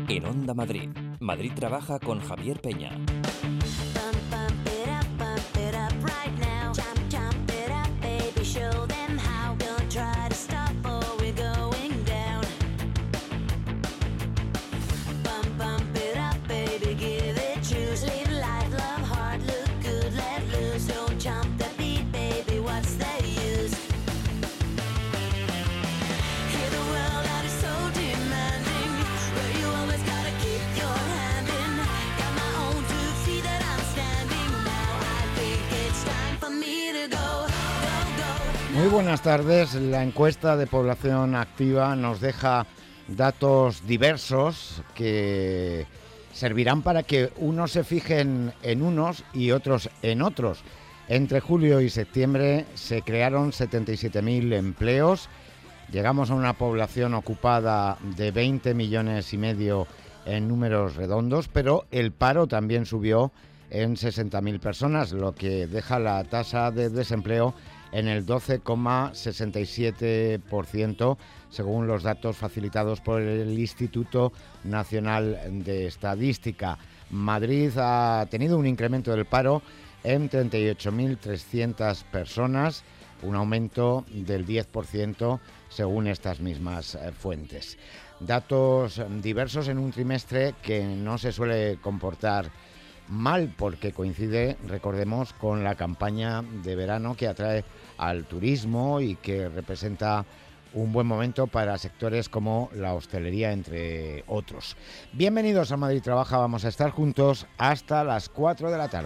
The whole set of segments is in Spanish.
En Onda Madrid, Madrid trabaja con Javier Peña. Muy buenas tardes. La encuesta de población activa nos deja datos diversos que servirán para que unos se fijen en unos y otros en otros. Entre julio y septiembre se crearon 77.000 empleos. Llegamos a una población ocupada de 20 millones y medio en números redondos, pero el paro también subió en 60.000 personas, lo que deja la tasa de desempleo en el 12,67%, según los datos facilitados por el Instituto Nacional de Estadística. Madrid ha tenido un incremento del paro en 38.300 personas, un aumento del 10% según estas mismas fuentes. Datos diversos en un trimestre que no se suele comportar mal porque coincide, recordemos, con la campaña de verano que atrae al turismo y que representa un buen momento para sectores como la hostelería, entre otros. Bienvenidos a Madrid Trabaja, vamos a estar juntos hasta las 4 de la tarde.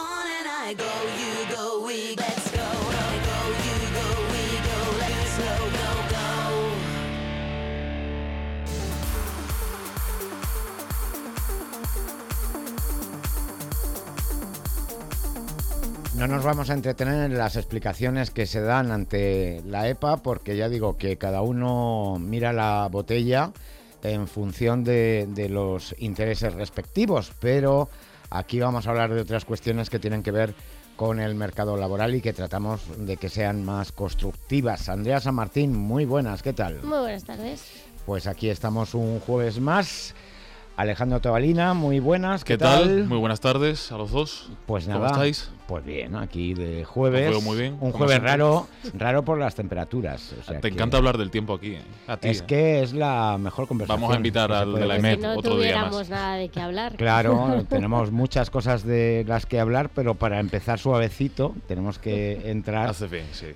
No nos vamos a entretener en las explicaciones que se dan ante la EPA, porque ya digo que cada uno mira la botella en función de los intereses respectivos, pero aquí vamos a hablar de otras cuestiones que tienen que ver con el mercado laboral y que tratamos de que sean más constructivas. Andrea San Martín, muy buenas, ¿qué tal? Muy buenas tardes. Pues aquí estamos un jueves más. Alejandro Tobalina, muy buenas, ¿qué tal? Muy buenas tardes a los dos. Pues nada, ¿cómo estáis? Pues bien, aquí de jueves. Os veo muy bien. Un jueves raro por las temperaturas. O sea, te encanta hablar del tiempo aquí, A ti, es que es la mejor conversación. Vamos a invitar al de la EMET otro día más. Si no tuviéramos nada de qué hablar. Claro, tenemos muchas cosas de las que hablar, pero para empezar suavecito tenemos que entrar. Hace bien, sí.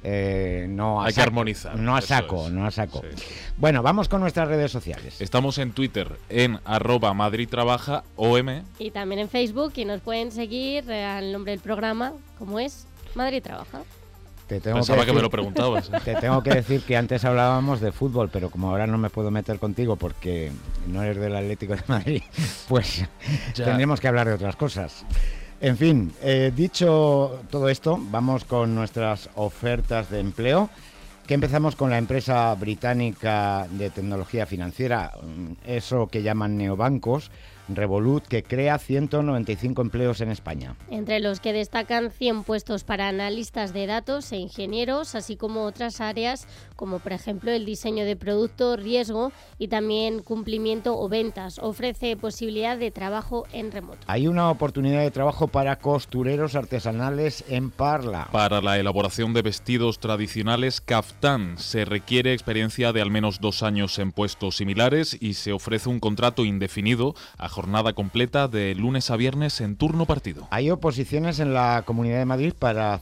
Hay que armonizar. No a saco. Sí. Bueno, vamos con nuestras redes sociales. Estamos en Twitter en @MadridTrabajaOM. Y también en Facebook, y nos pueden seguir al nombre del programa, como es Madrid Trabaja. Pensaba que me lo preguntabas. Te tengo que decir que antes hablábamos de fútbol, pero como ahora no me puedo meter contigo porque no eres del Atlético de Madrid, pues tendremos que hablar de otras cosas. En fin, dicho todo esto, vamos con nuestras ofertas de empleo, que empezamos con la empresa británica de tecnología financiera, eso que llaman neobancos, Revolut, que crea 195 empleos en España. Entre los que destacan 100 puestos para analistas de datos e ingenieros, así como otras áreas como por ejemplo el diseño de producto, riesgo y también cumplimiento o ventas. Ofrece posibilidad de trabajo en remoto. Hay una oportunidad de trabajo para costureros artesanales en Parla. Para la elaboración de vestidos tradicionales caftán se requiere experiencia de al menos 2 años en puestos similares y se ofrece un contrato indefinido a jornada completa de lunes a viernes en turno partido. Hay oposiciones en la Comunidad de Madrid para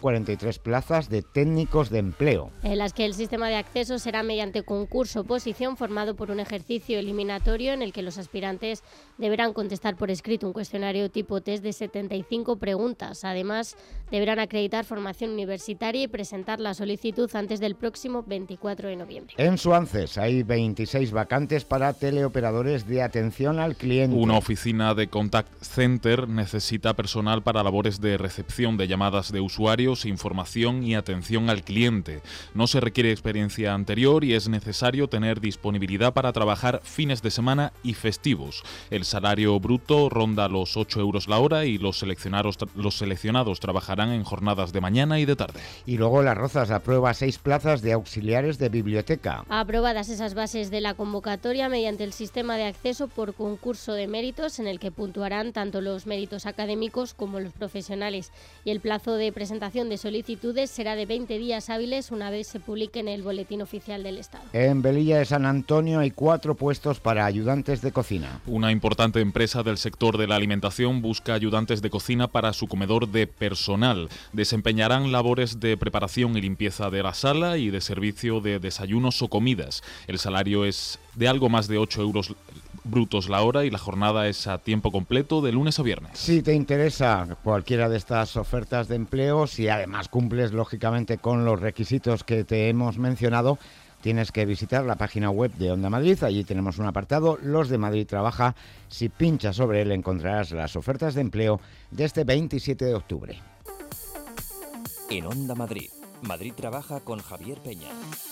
143 plazas de técnicos de empleo, en las que el sistema de acceso será mediante concurso-oposición formado por un ejercicio eliminatorio en el que los aspirantes deberán contestar por escrito un cuestionario tipo test de 75 preguntas. Además, deberán acreditar formación universitaria y presentar la solicitud antes del próximo 24 de noviembre. En Suances hay 26 vacantes para teleoperadores de atención al cliente. Vicente. Una oficina de contact center necesita personal para labores de recepción de llamadas de usuarios, información y atención al cliente. No se requiere experiencia anterior y es necesario tener disponibilidad para trabajar fines de semana y festivos. El salario bruto ronda los 8 euros la hora y los seleccionados trabajarán en jornadas de mañana y de tarde. Y luego Las Rozas aprueba 6 plazas de auxiliares de biblioteca. Aprobadas esas bases de la convocatoria mediante el sistema de acceso por concurso de méritos, en el que puntuarán tanto los méritos académicos como los profesionales. Y el plazo de presentación de solicitudes será de 20 días hábiles una vez se publique en el Boletín Oficial del Estado. En Velilla de San Antonio hay 4 puestos para ayudantes de cocina. Una importante empresa del sector de la alimentación busca ayudantes de cocina para su comedor de personal. Desempeñarán labores de preparación y limpieza de la sala y de servicio de desayunos o comidas. El salario es de algo más de 8 euros brutos la hora y la jornada es a tiempo completo de lunes a viernes. Si te interesa cualquiera de estas ofertas de empleo, si además cumples lógicamente con los requisitos que te hemos mencionado, tienes que visitar la página web de Onda Madrid. Allí tenemos un apartado, Los de Madrid Trabaja. Si pinchas sobre él encontrarás las ofertas de empleo de este 27 de octubre. En Onda Madrid, Madrid Trabaja con Javier Peña.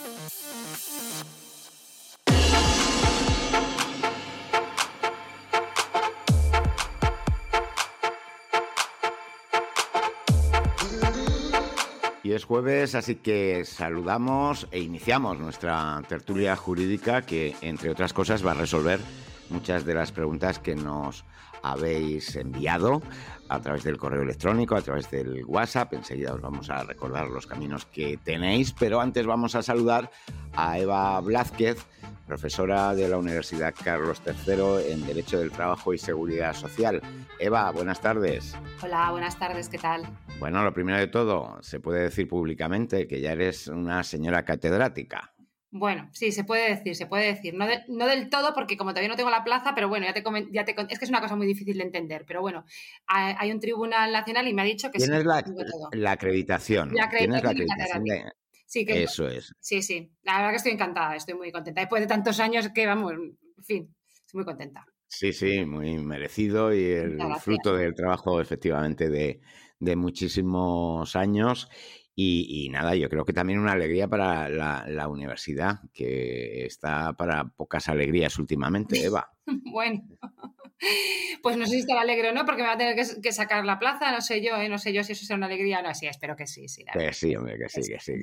Y es jueves, así que saludamos e iniciamos nuestra tertulia jurídica que, entre otras cosas, va a resolver muchas de las preguntas que nos habéis enviado a través del correo electrónico, a través del WhatsApp. Enseguida os vamos a recordar los caminos que tenéis, pero antes vamos a saludar a Eva Blázquez, profesora de la Universidad Carlos III en Derecho del Trabajo y Seguridad Social. Eva, buenas tardes. Hola, buenas tardes, ¿qué tal? Bueno, lo primero de todo, se puede decir públicamente que ya eres una señora catedrática. Bueno, sí, se puede decir. No del todo porque como todavía no tengo la plaza, pero bueno, es que es una cosa muy difícil de entender. Pero bueno, hay un tribunal nacional y me ha dicho que tienes sí. La acreditación. Tienes la acreditación de... Sí, que eso es. Sí. La verdad que estoy encantada, estoy muy contenta. Después de tantos años que, vamos, en fin, estoy muy contenta. Sí, muy merecido y el fruto del trabajo efectivamente de muchísimos años. Y nada, yo creo que también una alegría para la universidad, que está para pocas alegrías últimamente, Eva. Bueno, pues no sé si estará alegre o no, porque me va a tener que sacar la plaza, no sé yo si eso será una alegría o no. Sí, espero que sí. Que sí, hombre, que sí.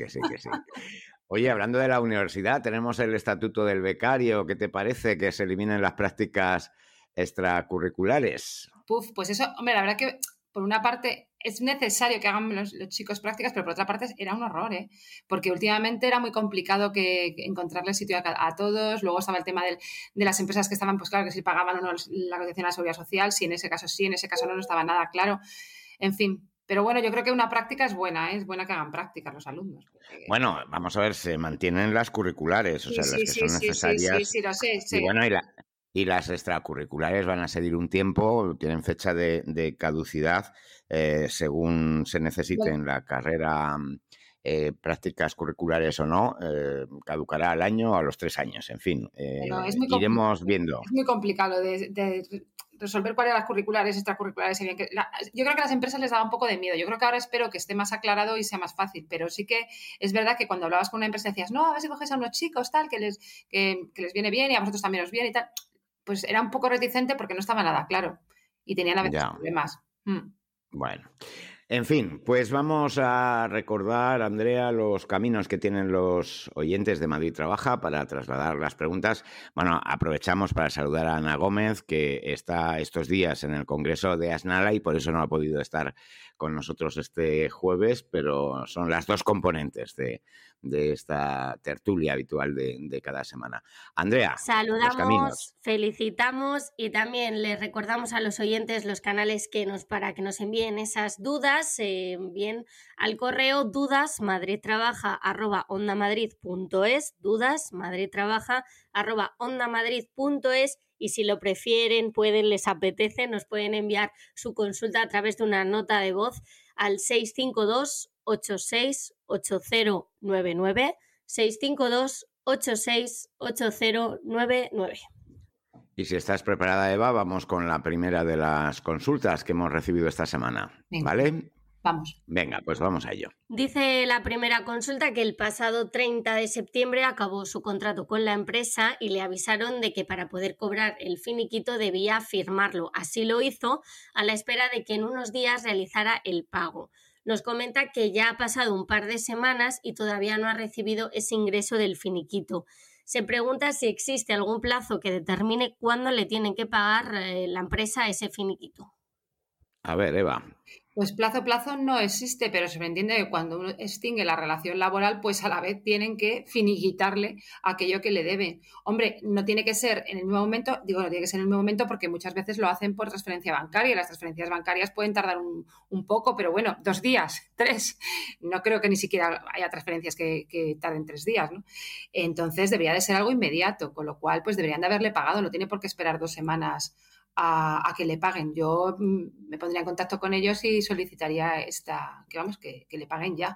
Oye, hablando de la universidad, tenemos el estatuto del becario. ¿Qué te parece que se eliminen las prácticas extracurriculares? Pues eso, hombre, la verdad que por una parte es necesario que hagan los chicos prácticas, pero por otra parte era un horror, porque últimamente era muy complicado que encontrarle sitio a todos. Luego estaba el tema de las empresas que estaban, pues claro, que si pagaban o no la cotización a la seguridad social, si en ese caso sí, en ese caso no estaba nada claro. En fin. Pero bueno, yo creo que una práctica es buena que hagan prácticas los alumnos. Porque... Bueno, vamos a ver, se mantienen las curriculares, las que son necesarias. Sí, lo sé. Y bueno, y las extracurriculares van a seguir un tiempo, tienen fecha de caducidad según se necesite en la carrera, prácticas curriculares o no, caducará al año o a los 3 años, en fin, iremos viendo. Es muy complicado de resolver cuáles las curriculares, extracurriculares. Yo creo que a las empresas les daba un poco de miedo. Yo creo que ahora espero que esté más aclarado y sea más fácil, pero sí que es verdad que cuando hablabas con una empresa decías, no, a ver si coges a unos chicos, tal, que les viene bien y a vosotros también os viene y tal. Pues era un poco reticente porque no estaba nada claro y tenían a veces problemas. Bueno, en fin, pues vamos a recordar, Andrea, los caminos que tienen los oyentes de Madrid Trabaja para trasladar las preguntas. Bueno, aprovechamos para saludar a Ana Gómez, que está estos días en el Congreso de Asnala y por eso no ha podido estar con nosotros este jueves, pero son las dos componentes de esta tertulia habitual de cada semana. Andrea, saludamos, felicitamos y también les recordamos a los oyentes los canales para que nos envíen esas dudas, bien al correo dudasmadridtrabaja@ondamadrid.es, dudasmadridtrabaja@ondamadrid.es, y si lo prefieren, les apetece, nos pueden enviar su consulta a través de una nota de voz al 652-86-8099, 652-86-8099. Y si estás preparada, Eva, vamos con la primera de las consultas que hemos recibido esta semana. Venga. ¿Vale? Vamos. Venga, pues vamos a ello. Dice la primera consulta que el pasado 30 de septiembre acabó su contrato con la empresa y le avisaron de que para poder cobrar el finiquito debía firmarlo. Así lo hizo a la espera de que en unos días realizara el pago. Nos comenta que ya ha pasado un par de semanas y todavía no ha recibido ese ingreso del finiquito. Se pregunta si existe algún plazo que determine cuándo le tienen que pagar la empresa ese finiquito. A ver, Eva. Pues plazo no existe, pero se me entiende que cuando uno extingue la relación laboral, pues a la vez tienen que finiquitarle aquello que le deben. Hombre, no tiene que ser en el mismo momento, digo, no tiene que ser en el mismo momento porque muchas veces lo hacen por transferencia bancaria y las transferencias bancarias pueden tardar un poco, pero bueno, 2 días, 3. No creo que ni siquiera haya transferencias que tarden 3 días, ¿no? Entonces debería de ser algo inmediato, con lo cual pues deberían de haberle pagado, no tiene por qué esperar 2 semanas a que le paguen. Yo me pondría en contacto con ellos y solicitaría que le paguen ya.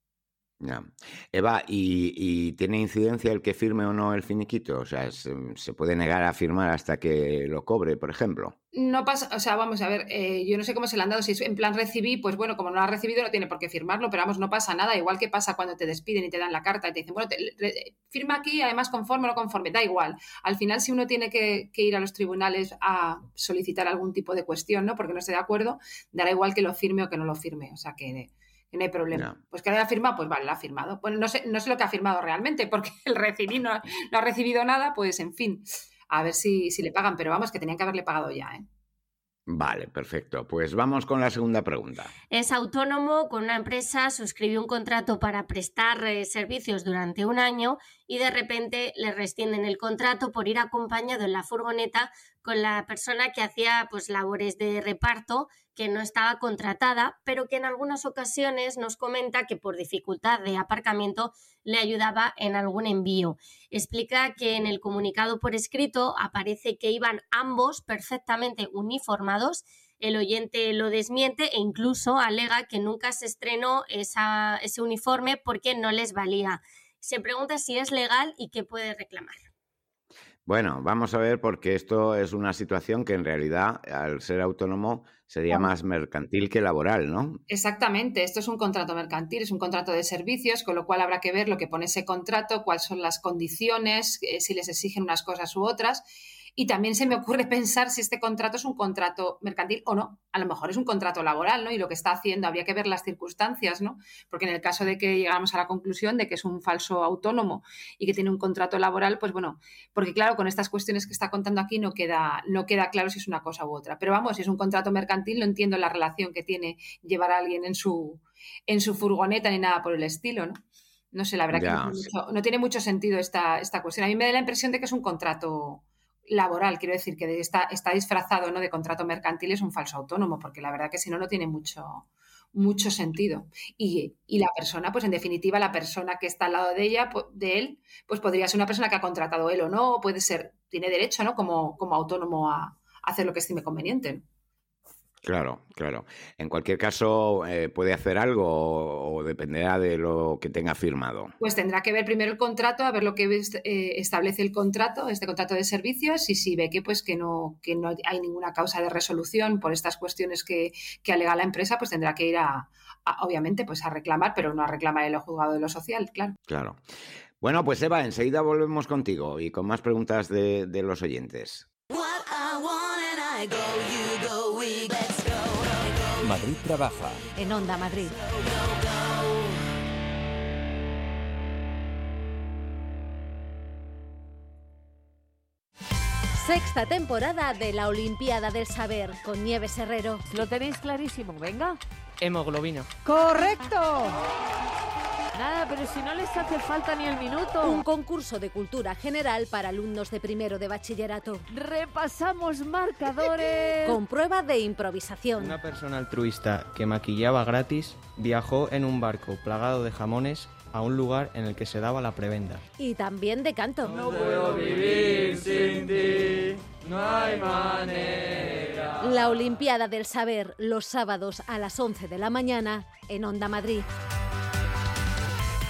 Ya. Eva, ¿y tiene incidencia el que firme o no el finiquito? O sea, ¿se puede negar a firmar hasta que lo cobre, por ejemplo? No pasa, o sea, vamos a ver, yo no sé cómo se le han dado, si es en plan recibí, pues bueno, como no lo has recibido no tiene por qué firmarlo, pero vamos, no pasa nada, igual que pasa cuando te despiden y te dan la carta y te dicen, bueno, firma aquí, además conforme o no conforme, da igual. Al final, si uno tiene que ir a los tribunales a solicitar algún tipo de cuestión, ¿no? Porque no esté de acuerdo, dará igual que lo firme o que no lo firme, o sea que no hay problema. No. Pues que haya firmado, pues vale, lo ha firmado. Bueno, no sé lo que ha firmado realmente, porque el recibí no ha recibido nada, pues en fin, a ver si le pagan, pero vamos, que tenían que haberle pagado ya, ¿eh? Vale, perfecto. Pues vamos con la segunda pregunta. Es autónomo con una empresa, suscribió un contrato para prestar servicios durante 1 año y de repente le rescinden el contrato por ir acompañado en la furgoneta con la persona que hacía pues labores de reparto, que no estaba contratada, pero que en algunas ocasiones nos comenta que por dificultad de aparcamiento le ayudaba en algún envío. Explica que en el comunicado por escrito aparece que iban ambos perfectamente uniformados. El oyente lo desmiente e incluso alega que nunca se estrenó ese uniforme porque no les valía. Se pregunta si es legal y qué puede reclamar. Bueno, vamos a ver, porque esto es una situación que en realidad, al ser autónomo, sería más mercantil que laboral, ¿no? Exactamente, esto es un contrato mercantil, es un contrato de servicios, con lo cual habrá que ver lo que pone ese contrato, cuáles son las condiciones, si les exigen unas cosas u otras. Y también se me ocurre pensar si este contrato es un contrato mercantil o no. A lo mejor es un contrato laboral, ¿no? Y lo que está haciendo, habría que ver las circunstancias, ¿no? Porque en el caso de que llegamos a la conclusión de que es un falso autónomo y que tiene un contrato laboral, pues bueno, porque claro, con estas cuestiones que está contando aquí no queda claro si es una cosa u otra. Pero vamos, si es un contrato mercantil, no entiendo la relación que tiene llevar a alguien en su furgoneta ni nada por el estilo, ¿no? No sé, la verdad que no tiene mucho sentido esta cuestión. A mí me da la impresión de que es un contrato laboral, quiero decir que está disfrazado, ¿no?, de contrato mercantil, es un falso autónomo, porque la verdad que si no, no tiene mucho sentido. Y la persona, pues en definitiva, la persona que está al lado de ella, de él, pues podría ser una persona que ha contratado él o no, puede ser, tiene derecho, ¿no?, como autónomo a hacer lo que estime conveniente, ¿no? Claro. En cualquier caso, puede hacer algo o dependerá de lo que tenga firmado. Pues tendrá que ver primero el contrato, a ver lo que establece el contrato, este contrato de servicios, y si ve que no hay ninguna causa de resolución por estas cuestiones que alega la empresa, pues tendrá que ir obviamente, pues a reclamar, pero no a reclamar en el juzgado de lo social, claro. Claro. Bueno, pues Eva, enseguida volvemos contigo y con más preguntas de los oyentes. Madrid trabaja. En Onda Madrid. Sexta temporada de la Olimpiada del Saber con Nieves Herrero. Lo tenéis clarísimo, venga. Hemoglobina. ¡Correcto! Nada, pero si no les hace falta ni el minuto. Un concurso de cultura general para alumnos de primero de bachillerato. Repasamos marcadores. Con prueba de improvisación. Una persona altruista que maquillaba gratis viajó en un barco plagado de jamones a un lugar en el que se daba la prebenda. Y también de canto. No puedo vivir sin ti, no hay manera. La Olimpiada del Saber, los sábados a las 11 de la mañana en Onda Madrid.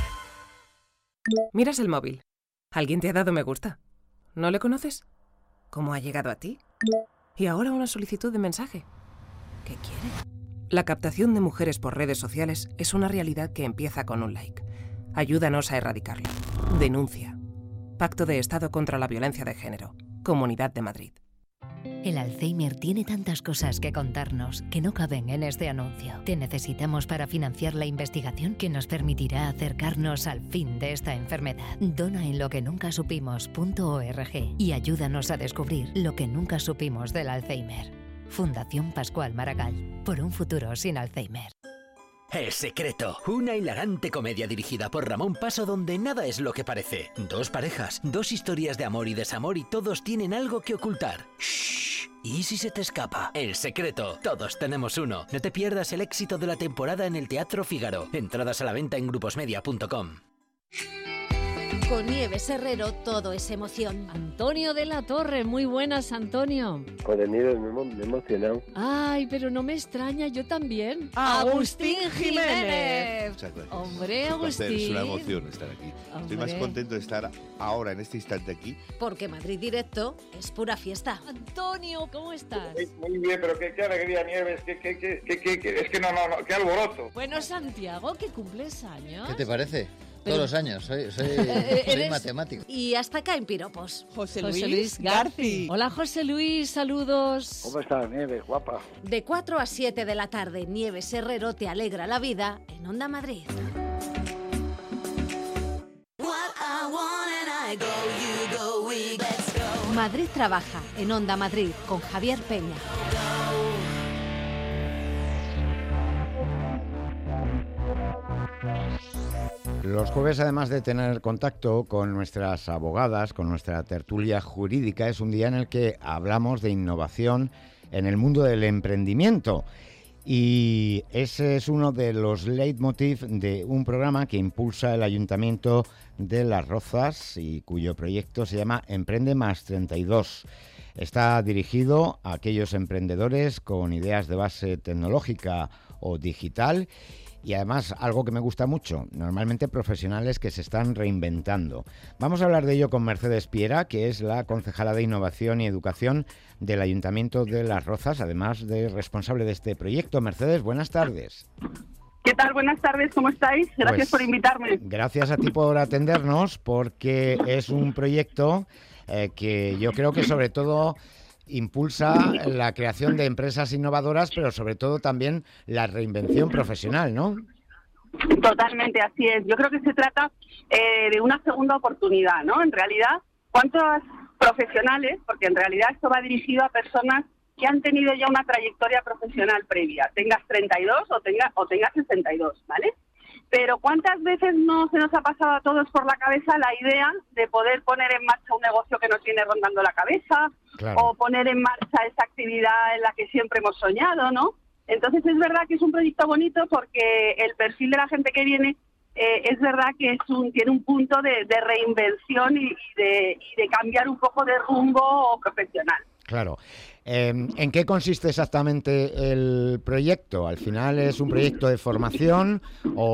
Miras el móvil. Alguien te ha dado me gusta. ¿No le conoces? ¿Cómo ha llegado a ti? Y ahora una solicitud de mensaje. ¿Qué quiere? La captación de mujeres por redes sociales es una realidad que empieza con un like. Ayúdanos a erradicarlo. Denuncia. Pacto de Estado contra la Violencia de Género. Comunidad de Madrid. El Alzheimer tiene tantas cosas que contarnos que no caben en este anuncio. Te necesitamos para financiar la investigación que nos permitirá acercarnos al fin de esta enfermedad. Dona en loquenuncasupimos.org y ayúdanos a descubrir lo que nunca supimos del Alzheimer. Fundación Pascual Maragall, por un futuro sin Alzheimer. El Secreto, una hilarante comedia dirigida por Ramón Paso donde nada es lo que parece. Dos parejas, dos historias de amor y desamor y todos tienen algo que ocultar. Shh. ¿Y si se te escapa? El Secreto, todos tenemos uno. No te pierdas el éxito de la temporada en el Teatro Fígaro. Entradas a la venta en gruposmedia.com. Con Nieves Herrero todo es emoción. Antonio de la Torre, muy buenas, Antonio. Joder, Nieves, me he emocionado. Ay, pero no me extraña, yo también. ¡Agustín Jiménez! Hombre, Agustín. Es una emoción estar aquí. Hombre. Estoy más contento de estar ahora, en este instante aquí. Porque Madrid Directo es pura fiesta. Antonio, ¿cómo estás? Muy bien, pero qué alegría, Nieves. Es que no, qué alboroto. Bueno, Santiago, que cumples años. ¿Qué te parece? Pero- Todos los años, soy matemático. Y hasta acá en piropos. José Luis Garci. Hola, José Luis, saludos. ¿Cómo estás, Nieves, guapa? De 4 a 7 de la tarde, Nieves Herrero te alegra la vida en Onda Madrid. Madrid trabaja en Onda Madrid con Javier Peña. Los jueves, además de tener contacto con nuestras abogadas, con nuestra tertulia jurídica, es un día en el que hablamos de innovación en el mundo del emprendimiento. Y ese es uno de los leitmotiv de un programa que impulsa el Ayuntamiento de Las Rozas y cuyo proyecto se llama Emprende Más 32. Está dirigido a aquellos emprendedores con ideas de base tecnológica o digital y además algo que me gusta mucho, normalmente profesionales que se están reinventando. Vamos a hablar de ello con Mercedes Piera, que es la concejala de Innovación y Educación del Ayuntamiento de Las Rozas, además de responsable de este proyecto. Mercedes, buenas tardes. ¿Qué tal? Buenas tardes, ¿cómo estáis? Gracias por invitarme. Gracias a ti por atendernos, porque es un proyecto que yo creo que sobre todo impulsa la creación de empresas innovadoras, pero sobre todo también la reinvención profesional, ¿no? Totalmente, así es. Yo creo que se trata de una segunda oportunidad, ¿no? En realidad, ¿cuántos profesionales? Porque en realidad esto va dirigido a personas que han tenido ya una trayectoria profesional previa, tengas 32 o tengas 62, ¿vale? Pero ¿cuántas veces no se nos ha pasado a todos por la cabeza la idea de poder poner en marcha un negocio que nos viene rondando la cabeza? Claro. O poner en marcha esa actividad en la que siempre hemos soñado, ¿no? Entonces es verdad que es un proyecto bonito porque el perfil de la gente que viene es verdad que tiene un punto de reinvención y de cambiar un poco de rumbo profesional. Claro. ¿En qué consiste exactamente el proyecto? ¿Al final es un proyecto de formación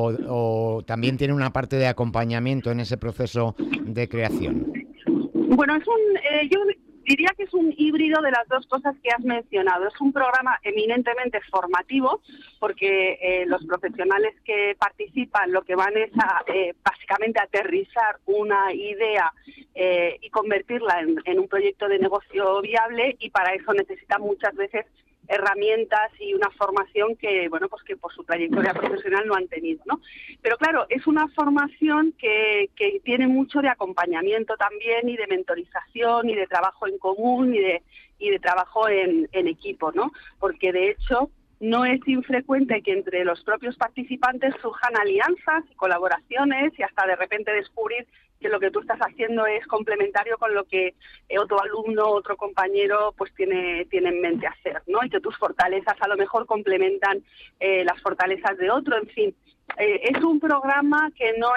o también tiene una parte de acompañamiento en ese proceso de creación? Bueno, yo diría que es un híbrido de las dos cosas que has mencionado. Es un programa eminentemente formativo porque los profesionales que participan lo que van es a básicamente aterrizar una idea y convertirla en un proyecto de negocio viable, y para eso necesitan muchas veces herramientas y una formación que, bueno, pues que por su trayectoria profesional no han tenido, ¿no? Pero claro, es una formación que tiene mucho de acompañamiento también y de mentorización y de trabajo en común y de trabajo en equipo, ¿no? Porque de hecho no es infrecuente que entre los propios participantes surjan alianzas y colaboraciones y hasta de repente descubrir que lo que tú estás haciendo es complementario con lo que otro alumno, otro compañero pues tiene en mente hacer, ¿no? Y que tus fortalezas a lo mejor complementan las fortalezas de otro, en fin. Es un programa que no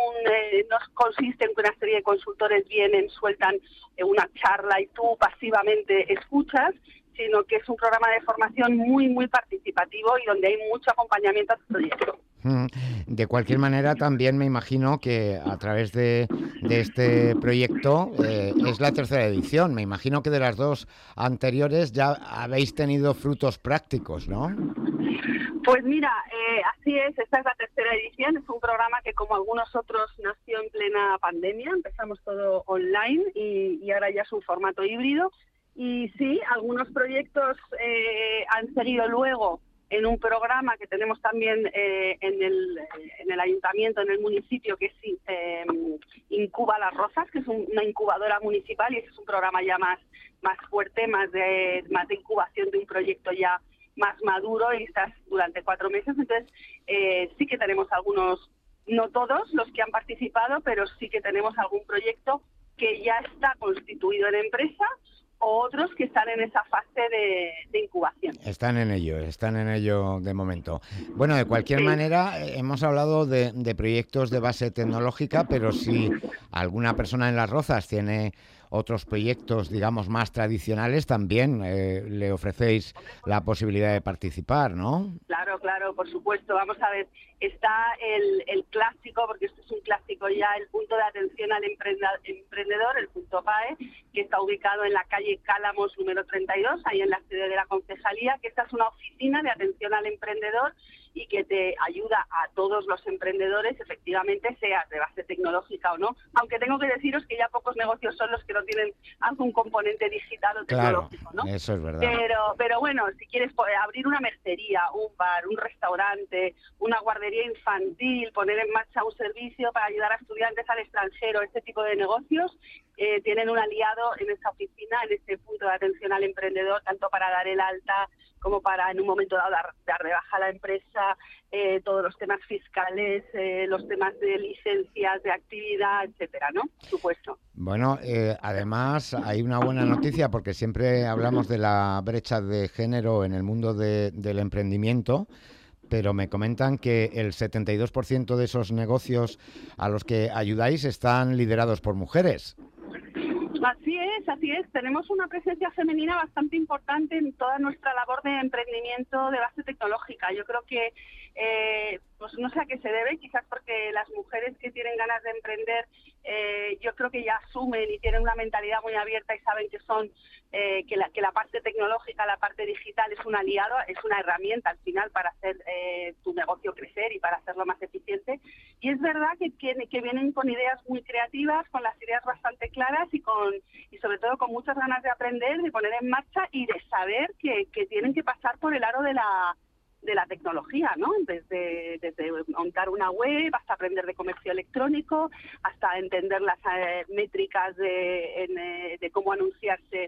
consiste en que una serie de consultores vienen, sueltan una charla y tú pasivamente escuchas, sino que es un programa de formación muy, muy participativo y donde hay mucho acompañamiento a tu proyecto. De cualquier manera, también me imagino que a través de este proyecto es la tercera edición. Me imagino que de las dos anteriores ya habéis tenido frutos prácticos, ¿no? Pues mira, así es, esta es la tercera edición. Es un programa que, como algunos otros, nació en plena pandemia. Empezamos todo online y ahora ya es un formato híbrido. Y sí, algunos proyectos han seguido luego en un programa que tenemos también en el ayuntamiento, en el municipio, que es Incuba Las Rozas, que es una incubadora municipal, y ese es un programa ya más fuerte, más de incubación de un proyecto ya más maduro, y estás durante 4 meses. Entonces sí que tenemos algunos, no todos los que han participado, pero sí que tenemos algún proyecto que ya está constituido en empresa, o otros que están en esa fase de incubación. Están en ello de momento. Bueno, de cualquier manera, hemos hablado de proyectos de base tecnológica, pero si alguna persona en Las Rozas tiene otros proyectos, digamos, más tradicionales, también le ofrecéis la posibilidad de participar, ¿no? Claro, por supuesto. Vamos a ver, está el clásico, porque esto es un clásico ya, el punto de atención al emprendedor, el punto PAE, que está ubicado en la calle Cálamos número 32, ahí en la sede de la concejalía, que esta es una oficina de atención al emprendedor y que te ayuda a todos los emprendedores, efectivamente, seas de base tecnológica o no, aunque tengo que deciros que ya pocos negocios son los que no tienen algún componente digital o tecnológico, ¿no? Eso es verdad. Pero bueno, si quieres abrir una mercería, un bar, un restaurante, una guardería infantil, poner en marcha un servicio para ayudar a estudiantes al extranjero, este tipo de negocios, tienen un aliado en esta oficina, en este punto de atención al emprendedor, tanto para dar el alta como para en un momento dado dar de baja a la empresa, todos los temas fiscales, los temas de licencias de actividad, etcétera, ¿no? Por supuesto. Bueno, además hay una buena noticia, porque siempre hablamos de la brecha de género en el mundo del emprendimiento, pero me comentan que el 72% de esos negocios a los que ayudáis están liderados por mujeres. Así es. Tenemos una presencia femenina bastante importante en toda nuestra labor de emprendimiento de base tecnológica. Yo creo que, pues no sé a qué se debe, quizás porque las mujeres que tienen ganas de emprender, yo creo que ya asumen y tienen una mentalidad muy abierta y saben que son que la parte tecnológica, la parte digital es un aliado, es una herramienta al final para hacer tu negocio crecer y para hacerlo más eficiente. Y es verdad que vienen con ideas muy creativas, con las ideas bastante claras y sobre todo con muchas ganas de aprender, de poner en marcha y de saber que tienen que pasar por el aro de la tecnología, ¿no? Desde montar una web hasta aprender de comercio electrónico, hasta entender las métricas de cómo anunciarse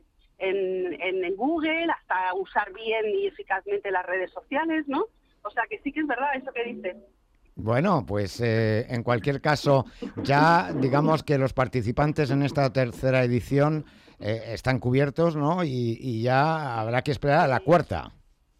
en Google, hasta usar bien y eficazmente las redes sociales, ¿no? O sea que sí que es verdad eso que dices. Bueno, pues en cualquier caso, ya digamos que los participantes en esta tercera edición están cubiertos, ¿no? Y ya habrá que esperar a la cuarta.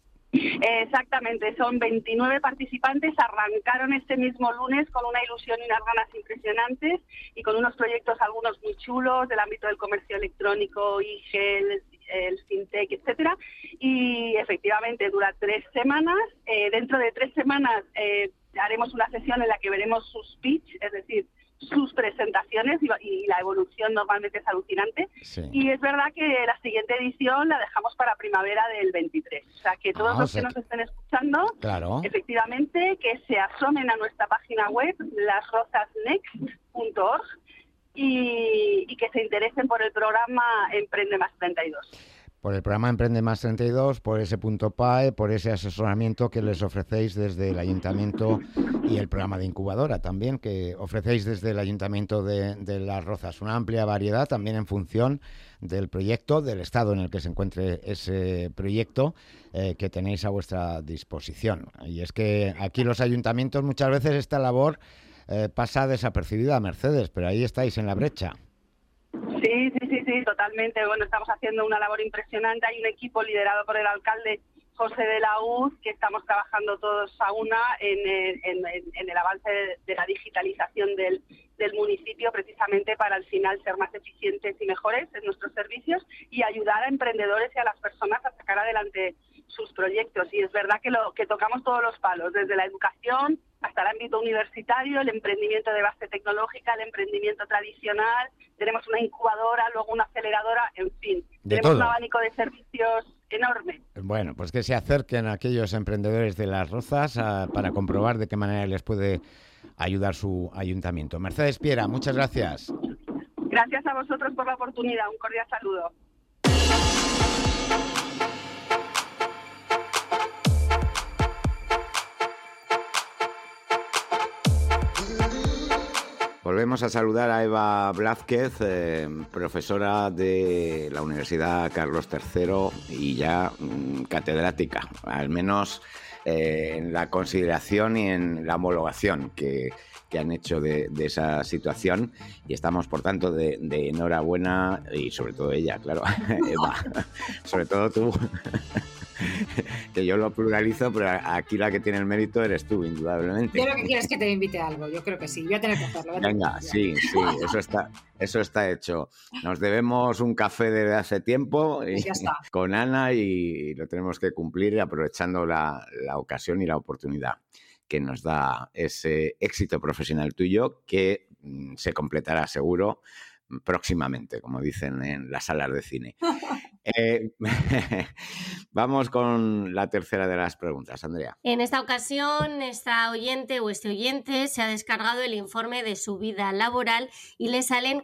Exactamente, son 29 participantes, arrancaron este mismo lunes con una ilusión y unas ganas impresionantes y con unos proyectos, algunos muy chulos, del ámbito del comercio electrónico, e-gel, el fintech, etcétera, y efectivamente dura 3 semanas. Dentro de 3 semanas haremos una sesión en la que veremos sus pitch, es decir, sus presentaciones, y la evolución normalmente es alucinante. Sí. Y es verdad que la siguiente edición la dejamos para primavera del 23. O sea, que todos los que nos estén escuchando, claro, efectivamente, que se asomen a nuestra página web, lasrozasnext.org, y que se interesen por el programa Emprende Más 32. Por el programa Emprende Más 32, por ese punto PAE, por ese asesoramiento que les ofrecéis desde el Ayuntamiento y el programa de incubadora también que ofrecéis desde el Ayuntamiento de Las Rozas. Una amplia variedad también en función del proyecto, del estado en el que se encuentre ese proyecto que tenéis a vuestra disposición. Y es que aquí los ayuntamientos muchas veces esta labor pasa desapercibida, Mercedes, pero ahí estáis en la brecha. Sí, totalmente. Bueno, estamos haciendo una labor impresionante. Hay un equipo liderado por el alcalde José de la Uz, que estamos trabajando todos a una en el avance de la digitalización del municipio, precisamente para al final ser más eficientes y mejores en nuestros servicios y ayudar a emprendedores y a las personas a sacar adelante sus proyectos. Y es verdad que tocamos todos los palos, desde la educación hasta el ámbito universitario, el emprendimiento de base tecnológica, el emprendimiento tradicional, tenemos una incubadora, luego una aceleradora, en fin, tenemos un abanico de servicios enorme. Bueno, pues que se acerquen a aquellos emprendedores de Las Rozas para comprobar de qué manera les puede ayudar su ayuntamiento. Mercedes Piera, muchas gracias. Gracias a vosotros por la oportunidad. Un cordial saludo. Volvemos a saludar a Eva Blázquez, profesora de la Universidad Carlos III y ya catedrática, al menos en la consideración y en la homologación que han hecho de esa situación, y estamos, por tanto, de enhorabuena, y sobre todo ella, claro, Eva, sobre todo tú, que yo lo pluralizo, pero aquí la que tiene el mérito eres tú, indudablemente. Yo lo que quiero es que te invite a algo, yo creo que sí, voy a tener que hacerlo. Venga, sí, eso está hecho. Nos debemos un café desde hace tiempo con Ana y lo tenemos que cumplir aprovechando la ocasión y la oportunidad que nos da ese éxito profesional tuyo, que se completará seguro próximamente, como dicen en las salas de cine. Vamos con la tercera de las preguntas, Andrea. En esta ocasión, esta oyente o este oyente se ha descargado el informe de su vida laboral y le salen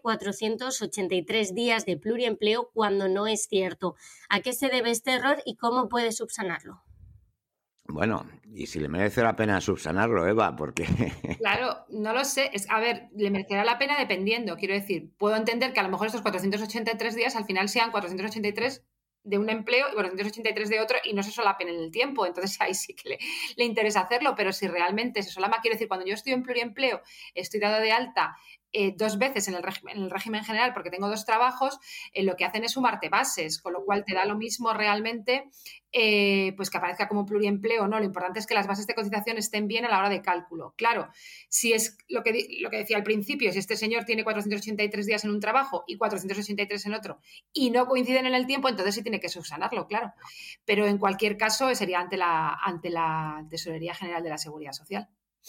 483 días de pluriempleo cuando no es cierto. ¿A qué se debe este error y cómo puede subsanarlo? Bueno, y si le merece la pena subsanarlo, Eva, porque... Claro, no lo sé. A ver, le merecerá la pena dependiendo. Quiero decir, puedo entender que a lo mejor estos 483 días al final sean 483 de un empleo y 483 de otro y no se solapen en el tiempo. Entonces ahí sí que le interesa hacerlo. Pero si realmente se solapa, quiero decir, cuando yo estoy en pluriempleo, estoy dado de alta 2 veces en el régimen general porque tengo 2 trabajos, lo que hacen es sumarte bases, con lo cual te da lo mismo realmente pues que aparezca como pluriempleo, ¿no? Lo importante es que las bases de cotización estén bien a la hora de cálculo. Claro, si es lo que decía al principio, si este señor tiene 483 días en un trabajo y 483 en otro y no coinciden en el tiempo, entonces sí tiene que subsanarlo, claro. Pero en cualquier caso sería ante la Tesorería General de la Seguridad Social.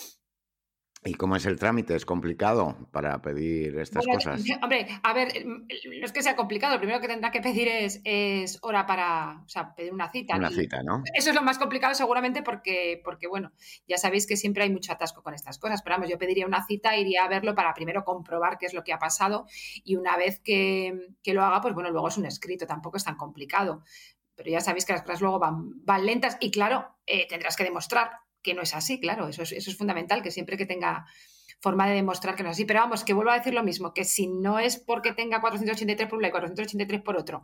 ¿Y cómo es el trámite? ¿Es complicado para pedir estas cosas? Hombre, a ver, no es que sea complicado. Lo primero que tendrá que pedir es hora para, o sea, pedir una cita. Una cita, ¿no? Eso es lo más complicado seguramente porque, bueno, ya sabéis que siempre hay mucho atasco con estas cosas. Pero vamos, yo pediría una cita, iría a verlo para primero comprobar qué es lo que ha pasado y una vez que lo haga, pues bueno, luego es un escrito. Tampoco es tan complicado. Pero ya sabéis que las cosas luego van lentas y claro, tendrás que demostrar que no es así, claro, eso es fundamental, que siempre que tenga forma de demostrar que no es así, pero vamos, que vuelvo a decir lo mismo, que si no es porque tenga 483 por un lado y 483 por otro,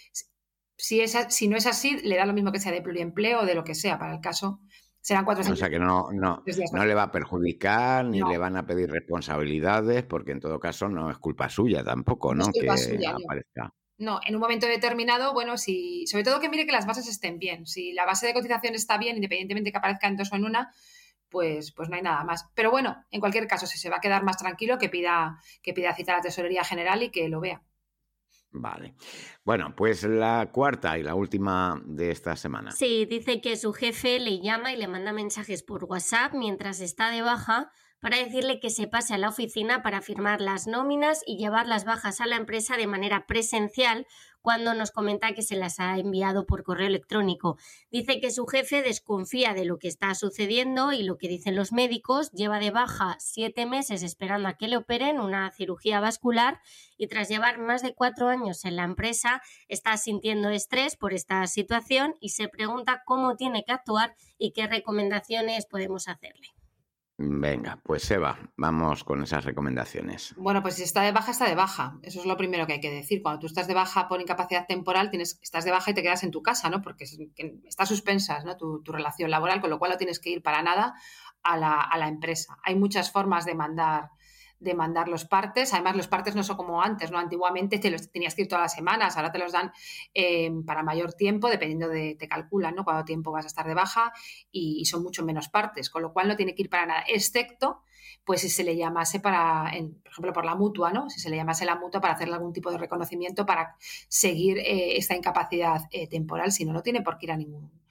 si no es así, le da lo mismo que sea de pluriempleo o de lo que sea, para el caso serán 400. O sea que no le va a perjudicar ni le van a pedir responsabilidades, porque en todo caso no es culpa suya tampoco, ¿no? No es culpa que suya, aparezca. No, en un momento determinado, bueno, sobre todo que mire que las bases estén bien. Si la base de cotización está bien, independientemente que aparezca en 2 o en una, pues no hay nada más. Pero bueno, en cualquier caso, si se va a quedar más tranquilo, que pida cita a la Tesorería General y que lo vea. Vale. Bueno, pues la cuarta y la última de esta semana. Sí, dice que su jefe le llama y le manda mensajes por WhatsApp mientras está de baja para decirle que se pase a la oficina para firmar las nóminas y llevar las bajas a la empresa de manera presencial cuando nos comenta que se las ha enviado por correo electrónico. Dice que su jefe desconfía de lo que está sucediendo y lo que dicen los médicos. Lleva de baja 7 meses esperando a que le operen una cirugía vascular y tras llevar más de 4 años en la empresa está sintiendo estrés por esta situación y se pregunta cómo tiene que actuar y qué recomendaciones podemos hacerle. Venga, pues Eva, vamos con esas recomendaciones. Bueno, pues si está de baja, está de baja. Eso es lo primero que hay que decir. Cuando tú estás de baja por incapacidad temporal, estás de baja y te quedas en tu casa, ¿no? Porque está suspensa, ¿no? tu relación laboral, con lo cual no tienes que ir para nada a la empresa. Hay muchas formas de mandar los partes. Además, los partes no son como antes, ¿no? Antiguamente te los tenías que ir todas las semanas, ahora te los dan para mayor tiempo, dependiendo te calculan, ¿no? Cuánto tiempo vas a estar de baja y son mucho menos partes, con lo cual no tiene que ir para nada, excepto pues si se le llamase por ejemplo, por la mutua, ¿no? Si se le llamase la mutua para hacerle algún tipo de reconocimiento para seguir esta incapacidad temporal, si no, no tiene por qué ir a ningún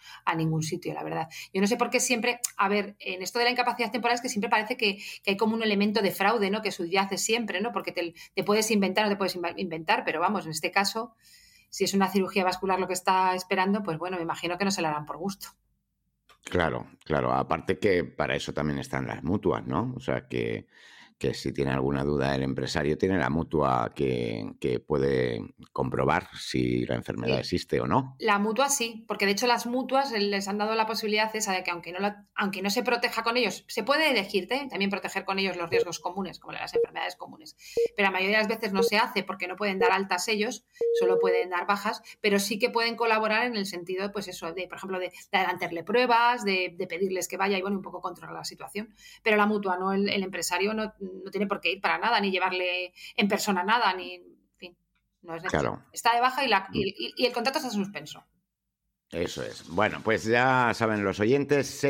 ningún sitio, la verdad. Yo no sé por qué siempre, a ver, en esto de la incapacidad temporal es que siempre parece que hay como un elemento de fraude, ¿no? Que subyace siempre, ¿no? Porque te puedes inventar o no te puedes inventar, pero vamos, en este caso, si es una cirugía vascular lo que está esperando, pues bueno, me imagino que no se la harán por gusto. Claro, claro. Aparte que para eso también están las mutuas, ¿no? O sea, que si tiene alguna duda el empresario, tiene la mutua que puede comprobar si la enfermedad existe o no. La mutua sí, porque de hecho las mutuas les han dado la posibilidad esa de que aunque no se proteja con ellos, se puede elegir también proteger con ellos los riesgos comunes, como las enfermedades comunes, pero la mayoría de las veces no se hace porque no pueden dar altas ellos, solo pueden dar bajas, pero sí que pueden colaborar en el sentido, pues eso, de, por ejemplo, de adelantarle pruebas, de pedirles que vaya y bueno, un poco controlar la situación. Pero la mutua, no el empresario no tiene por qué ir para nada, ni llevarle en persona nada, ni, en fin, no es necesario. Claro. Está de baja y el contrato está suspenso. Eso es. Bueno, pues ya saben los oyentes,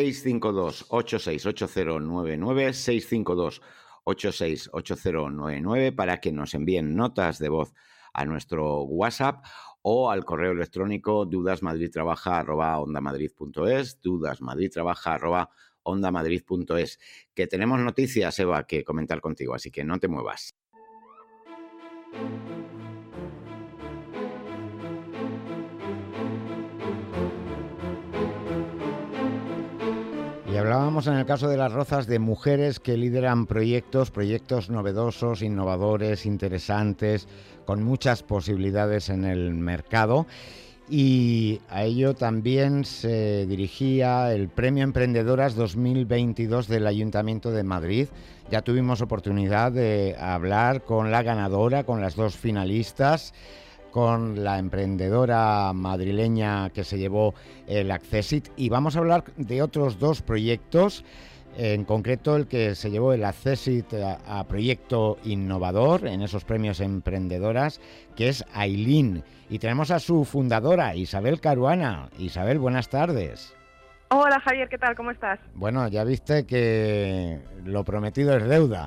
652-868099, 652-868099, para que nos envíen notas de voz a nuestro WhatsApp o al correo electrónico dudasmadridtrabaja@ondamadrid.es, dudasmadridtrabaja@ondamadrid.es. Que tenemos noticias, Eva, que comentar contigo, así que no te muevas. Y hablábamos en el caso de Las Rozas de mujeres que lideran proyectos novedosos, innovadores, interesantes, con muchas posibilidades en el mercado. Y a ello también se dirigía el Premio Emprendedoras 2022 del Ayuntamiento de Madrid. Ya tuvimos oportunidad de hablar con la ganadora, con las dos finalistas, con la emprendedora madrileña que se llevó el Accessit, y vamos a hablar de otros dos proyectos, en concreto el que se llevó el Accessit a proyecto innovador en esos premios emprendedoras, que es Ailín, y tenemos a su fundadora, Isabel Caruana. Isabel, buenas tardes. Hola Javier, ¿qué tal? ¿Cómo estás? Bueno, ya viste que lo prometido es deuda.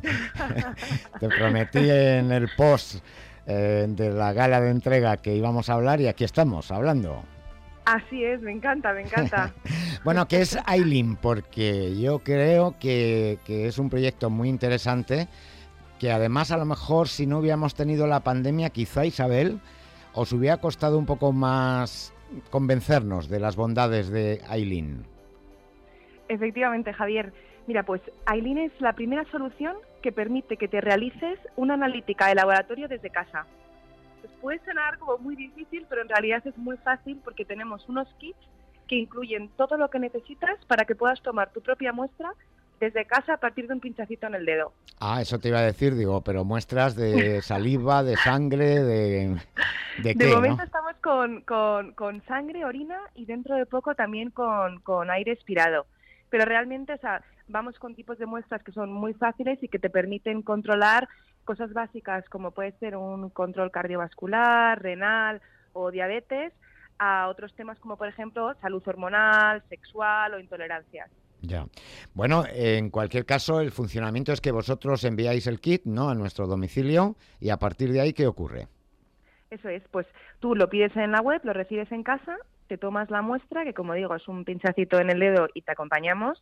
Te prometí en el post de la gala de entrega que íbamos a hablar y aquí estamos hablando. Así es, me encanta. Bueno, ¿qué es Ailín? Porque yo creo que es un proyecto muy interesante, que además a lo mejor si no hubiéramos tenido la pandemia, quizá, Isabel, os hubiera costado un poco más convencernos de las bondades de Ailín. Efectivamente, Javier. Mira, pues Ailín es la primera solución que permite que te realices una analítica de laboratorio desde casa. Pues puede sonar como muy difícil, pero en realidad es muy fácil porque tenemos unos kits que incluyen todo lo que necesitas para que puedas tomar tu propia muestra desde casa a partir de un pinchacito en el dedo. Ah, eso te iba a decir, digo, pero muestras de saliva, de sangre, ¿de qué? De momento, ¿no? Estamos con sangre, orina y dentro de poco también con aire expirado. Pero realmente, o sea, vamos con tipos de muestras que son muy fáciles y que te permiten controlar cosas básicas como puede ser un control cardiovascular, renal o diabetes, a otros temas como por ejemplo salud hormonal, sexual o intolerancias. Ya. Bueno, en cualquier caso, el funcionamiento es que vosotros enviáis el kit, ¿no?, a nuestro domicilio, y a partir de ahí, ¿qué ocurre? Eso es, pues tú lo pides en la web, lo recibes en casa, te tomas la muestra, que como digo es un pinchacito en el dedo y te acompañamos.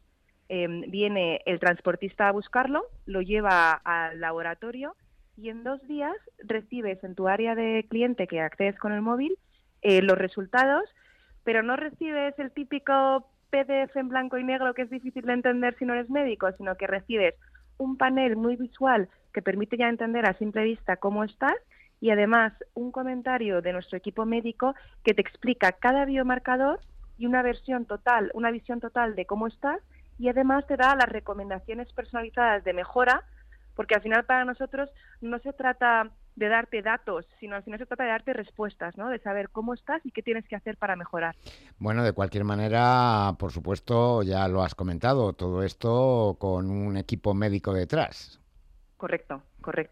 Viene el transportista a buscarlo, lo lleva al laboratorio y en 2 días recibes en tu área de cliente, que accedes con el móvil, los resultados, pero no recibes el típico PDF en blanco y negro que es difícil de entender si no eres médico, sino que recibes un panel muy visual que permite ya entender a simple vista cómo estás, y además un comentario de nuestro equipo médico que te explica cada biomarcador y una visión total de cómo estás, y además te da las recomendaciones personalizadas de mejora, porque al final para nosotros no se trata de darte datos, sino al final se trata de darte respuestas, ¿no?, de saber cómo estás y qué tienes que hacer para mejorar. Bueno, de cualquier manera, por supuesto, ya lo has comentado, todo esto con un equipo médico detrás. Correcto.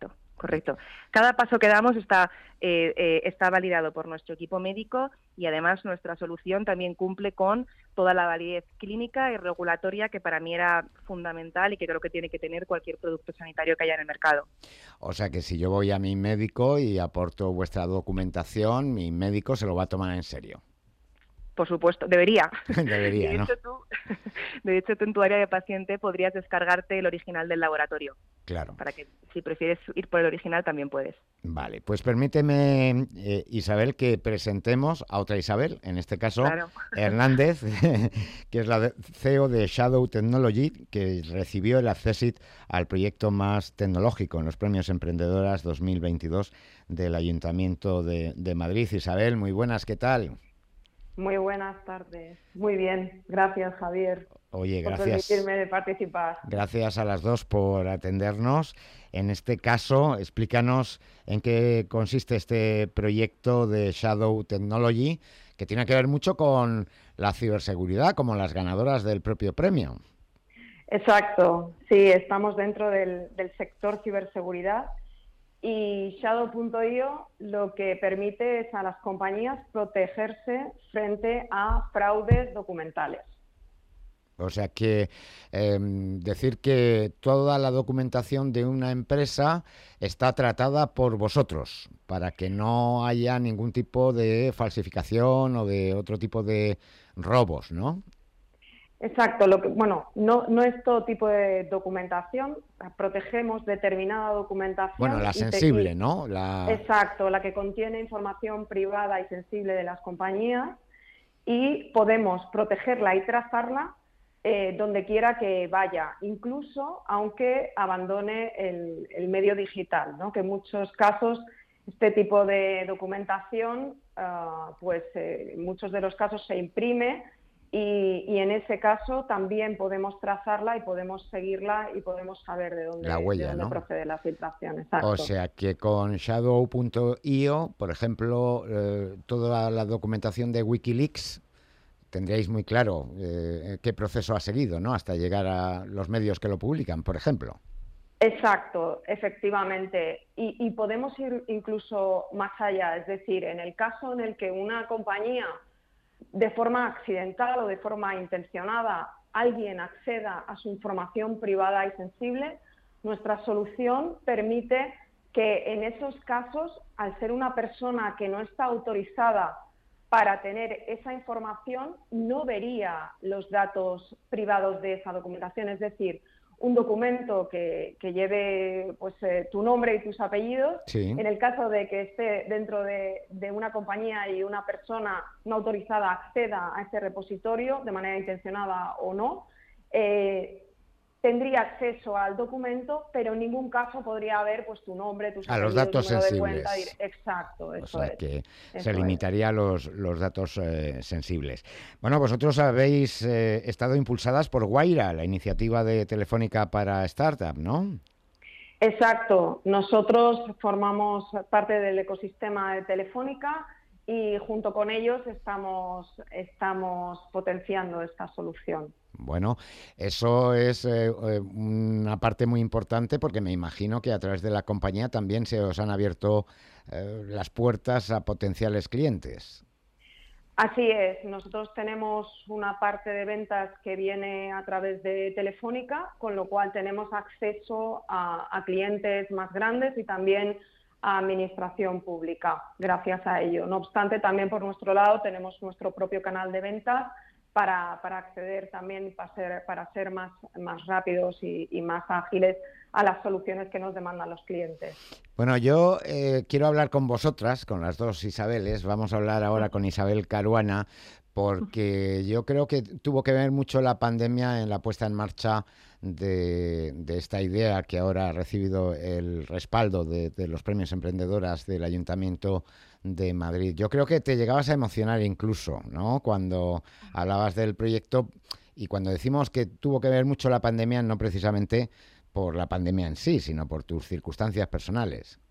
Cada paso que damos está validado por nuestro equipo médico, y además nuestra solución también cumple con toda la validez clínica y regulatoria que para mí era fundamental y que creo que tiene que tener cualquier producto sanitario que haya en el mercado. O sea que si yo voy a mi médico y aporto vuestra documentación, mi médico se lo va a tomar en serio. por supuesto, debería. Debería, ¿no? De hecho, tú en tu área de paciente podrías descargarte el original del laboratorio. Claro. Para que si prefieres ir por el original también puedes. Vale, pues permíteme, Isabel, que presentemos a otra Isabel, en este caso Hernández, que es la CEO de Shadow Technology, que recibió el Accessit al proyecto más tecnológico en los Premios Emprendedoras 2022 del Ayuntamiento de Madrid. Isabel, muy buenas, ¿qué tal? Muy buenas tardes. Muy bien. Gracias, Javier. Oye, por gracias. permitirme participar. Gracias a las dos por atendernos. En este caso, explícanos en qué consiste este proyecto de Shadow Technology, que tiene que ver mucho con la ciberseguridad, como las ganadoras del propio premio. Exacto. Sí, estamos dentro del sector ciberseguridad. Y Shadow.io lo que permite es a las compañías protegerse frente a fraudes documentales. O sea que decir que toda la documentación de una empresa está tratada por vosotros para que no haya ningún tipo de falsificación o de otro tipo de robos, ¿no? Exacto, no es todo tipo de documentación, protegemos determinada documentación. Bueno, la sensible, ¿no? Exacto, la que contiene información privada y sensible de las compañías, y podemos protegerla y trazarla donde quiera que vaya, incluso aunque abandone el medio digital, ¿no? Que en muchos casos este tipo de documentación, en muchos de los casos se imprime. Y en ese caso también podemos trazarla y podemos seguirla y podemos saber de dónde, la huella, de dónde ¿no? procede la filtración. Exacto. O sea que con Shadow.io, por ejemplo, toda la documentación de Wikileaks, tendríais muy claro qué proceso ha seguido, ¿no? Hasta llegar a los medios que lo publican, por ejemplo. Exacto, efectivamente. Y podemos ir incluso más allá. Es decir, en el caso en el que una compañía, de forma accidental o de forma intencionada, alguien acceda a su información privada y sensible, nuestra solución permite que en esos casos, al ser una persona que no está autorizada para tener esa información, no vería los datos privados de esa documentación. Es decir, un documento que lleve tu nombre y tus apellidos, sí. En el caso de que esté dentro de una compañía y una persona no autorizada acceda a ese repositorio, de manera intencionada o no, tendría acceso al documento, pero en ningún caso podría haber tu nombre, tus apellidos, los datos número sensibles. De cuenta. Exacto, eso o sea es. Que eso se limitaría a los datos sensibles. Bueno, vosotros habéis estado impulsadas por Wayra, la iniciativa de Telefónica para Startup, ¿no? Exacto. Nosotros formamos parte del ecosistema de Telefónica y junto con ellos estamos potenciando esta solución. Bueno, eso es una parte muy importante porque me imagino que a través de la compañía también se os han abierto las puertas a potenciales clientes. Así es. Nosotros tenemos una parte de ventas que viene a través de Telefónica, con lo cual tenemos acceso a clientes más grandes y también a administración pública, gracias a ello. No obstante, también por nuestro lado tenemos nuestro propio canal de ventas para acceder también y para ser más rápidos y más ágiles a las soluciones que nos demandan los clientes. Bueno, yo quiero hablar con vosotras, con las dos Isabeles. Vamos a hablar ahora con Isabel Caruana, porque yo creo que tuvo que ver mucho la pandemia en la puesta en marcha de esta idea que ahora ha recibido el respaldo de los premios emprendedoras del Ayuntamiento de Madrid. Yo creo que te llegabas a emocionar incluso, ¿no? Cuando hablabas del proyecto, y cuando decimos que tuvo que ver mucho la pandemia, no precisamente por la pandemia en sí, sino por tus circunstancias personales.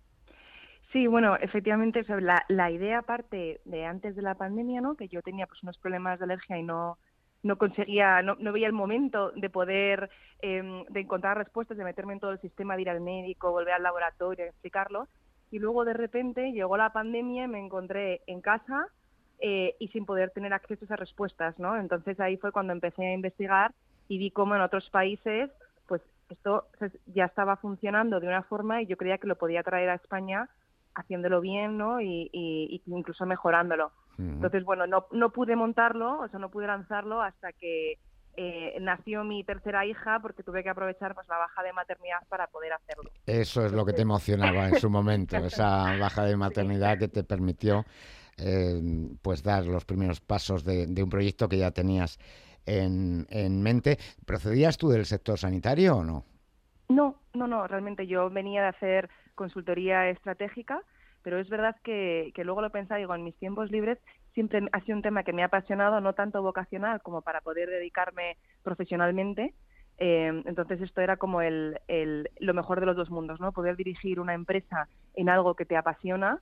Sí, bueno, efectivamente, la idea parte de antes de la pandemia, ¿no? Que yo tenía unos problemas de alergia y no conseguía, no veía el momento de poder, de encontrar respuestas, de meterme en todo el sistema, de ir al médico, volver al laboratorio, explicarlo. Y luego de repente llegó la pandemia y me encontré en casa y sin poder tener acceso a esas respuestas, ¿no? Entonces ahí fue cuando empecé a investigar y vi cómo en otros países pues esto ya estaba funcionando de una forma y yo creía que lo podía traer a España haciéndolo bien, ¿no? Y incluso mejorándolo. Entonces, bueno, no pude montarlo, o sea, no pude lanzarlo hasta que nació mi tercera hija, porque tuve que aprovechar pues la baja de maternidad para poder hacerlo. Eso es lo que te emocionaba en su momento, esa baja de maternidad que te permitió pues dar los primeros pasos de un proyecto que ya tenías en mente. ¿Procedías tú del sector sanitario o no? No, realmente yo venía de hacer consultoría estratégica, pero es verdad que luego lo pensaba, digo, en mis tiempos libres siempre ha sido un tema que me ha apasionado, no tanto vocacional como para poder dedicarme profesionalmente. Entonces esto era como lo mejor de los dos mundos, ¿no? Poder dirigir una empresa en algo que te apasiona,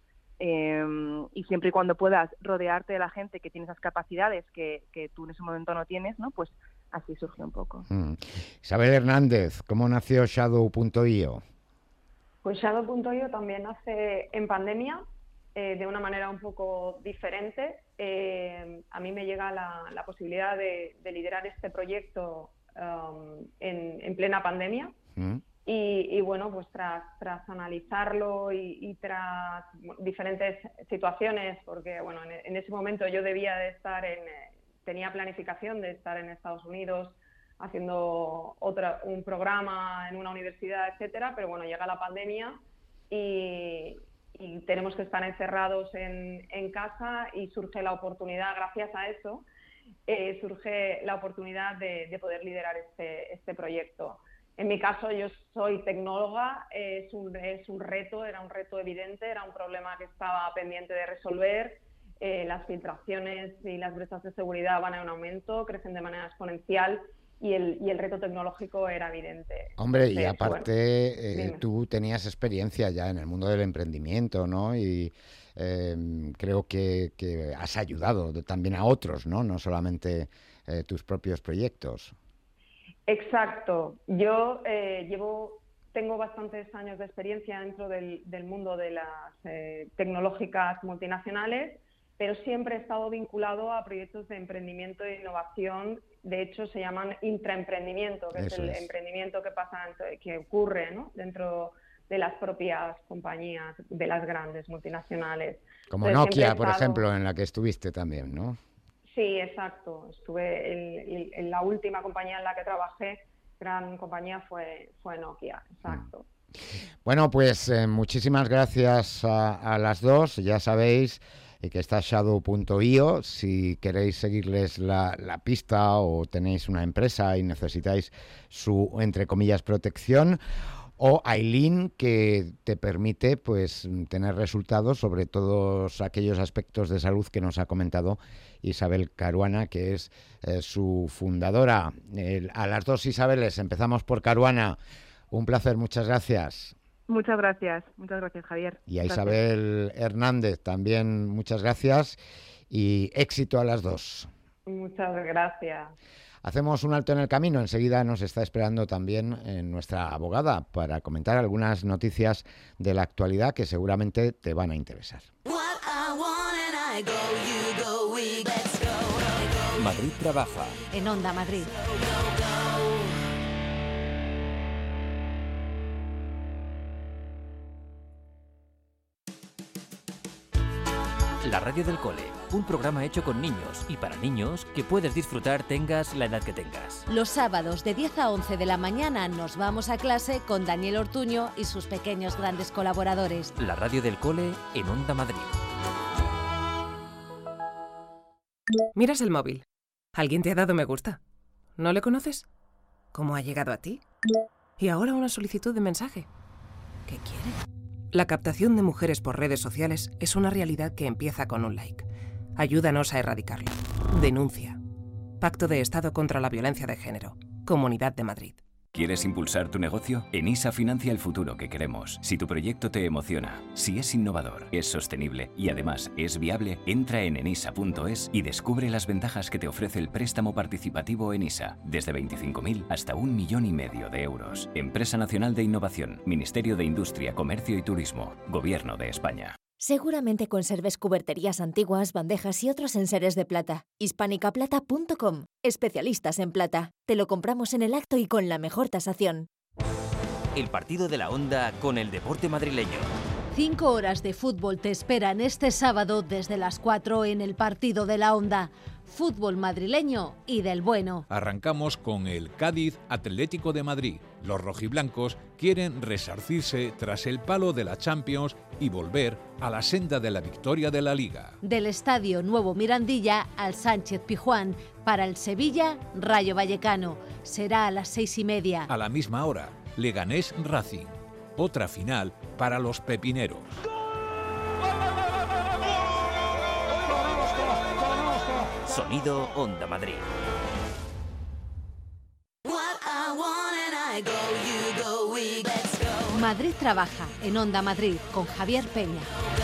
y siempre y cuando puedas rodearte de la gente que tiene esas capacidades que tú en ese momento no tienes, ¿no? Pues así surgió un poco. Isabel Hernández, ¿cómo nació Shadow.io? Pues Shadow.io también nace en pandemia, de una manera un poco diferente. A mí me llega la posibilidad de liderar este proyecto en plena pandemia. Y bueno, pues tras analizarlo y tras diferentes situaciones, porque bueno, en ese momento yo debía de estar tenía planificación de estar en Estados Unidos haciendo un programa en una universidad, etcétera, pero bueno, llega la pandemia y tenemos que estar encerrados en casa, y surge la oportunidad, gracias a eso, surge la oportunidad de poder liderar este proyecto. En mi caso, yo soy tecnóloga, es un reto, era un reto evidente, era un problema que estaba pendiente de resolver. Las filtraciones y las brechas de seguridad van en aumento, crecen de manera exponencial, y el reto tecnológico era evidente. Hombre, entonces, y aparte bueno, tú tenías experiencia ya en el mundo del emprendimiento, ¿no? Y creo que has ayudado también a otros, ¿no? No solamente tus propios proyectos. Exacto. Yo tengo bastantes años de experiencia dentro del mundo de las tecnológicas multinacionales, pero siempre he estado vinculado a proyectos de emprendimiento e innovación. De hecho, se llaman intraemprendimiento, que es el emprendimiento que ocurre, ¿no?, dentro de las propias compañías, de las grandes multinacionales. Como Nokia, por ejemplo, en la que estuviste también, ¿no? Sí, exacto. Estuve en la última compañía en la que trabajé, gran compañía, fue Nokia, exacto. Bueno, pues muchísimas gracias a las dos. Ya sabéis que está Shadow.io. Si queréis seguirles la pista o tenéis una empresa y necesitáis su, entre comillas, protección, o Aileen, que te permite pues tener resultados sobre todos aquellos aspectos de salud que nos ha comentado Isabel Caruana, que es su fundadora. A las dos Isabeles, empezamos por Caruana. Un placer, muchas gracias. Muchas gracias, Javier. Y a Isabel Hernández también muchas gracias y éxito a las dos. Muchas gracias. Hacemos un alto en el camino, enseguida nos está esperando también nuestra abogada para comentar algunas noticias de la actualidad que seguramente te van a interesar. Madrid trabaja. En Onda Madrid. La radio del cole, un programa hecho con niños y para niños que puedes disfrutar tengas la edad que tengas. Los sábados de 10 a 11 de la mañana nos vamos a clase con Daniel Ortuño y sus pequeños grandes colaboradores. La radio del cole en Onda Madrid. Miras el móvil. ¿Alguien te ha dado me gusta? ¿No le conoces? ¿Cómo ha llegado a ti? Y ahora una solicitud de mensaje. ¿Qué quiere? La captación de mujeres por redes sociales es una realidad que empieza con un like. Ayúdanos a erradicarlo. Denuncia. Pacto de Estado contra la Violencia de Género. Comunidad de Madrid. ¿Quieres impulsar tu negocio? Enisa financia el futuro que queremos. Si tu proyecto te emociona, si es innovador, es sostenible y además es viable, entra en enisa.es y descubre las ventajas que te ofrece el préstamo participativo Enisa, desde 25.000 hasta 1,5 millones de euros. Empresa Nacional de Innovación, Ministerio de Industria, Comercio y Turismo, Gobierno de España. Seguramente conserves cuberterías antiguas, bandejas y otros enseres de plata. Hispanicaplata.com. Especialistas en plata. Te lo compramos en el acto y con la mejor tasación. El partido de la Onda con el deporte madrileño. 5 horas de fútbol te esperan este sábado desde las 4 en el partido de la Onda. Fútbol madrileño y del bueno. Arrancamos con el Cádiz Atlético de Madrid. Los rojiblancos quieren resarcirse tras el palo de la Champions y volver a la senda de la victoria de la Liga. Del Estadio Nuevo Mirandilla al Sánchez Pizjuán. Para el Sevilla, Rayo Vallecano. Será a las 6:30. A la misma hora, Leganés Racing. Otra final para los pepineros. Sonido Onda Madrid. Madrid trabaja en Onda Madrid con Javier Peña.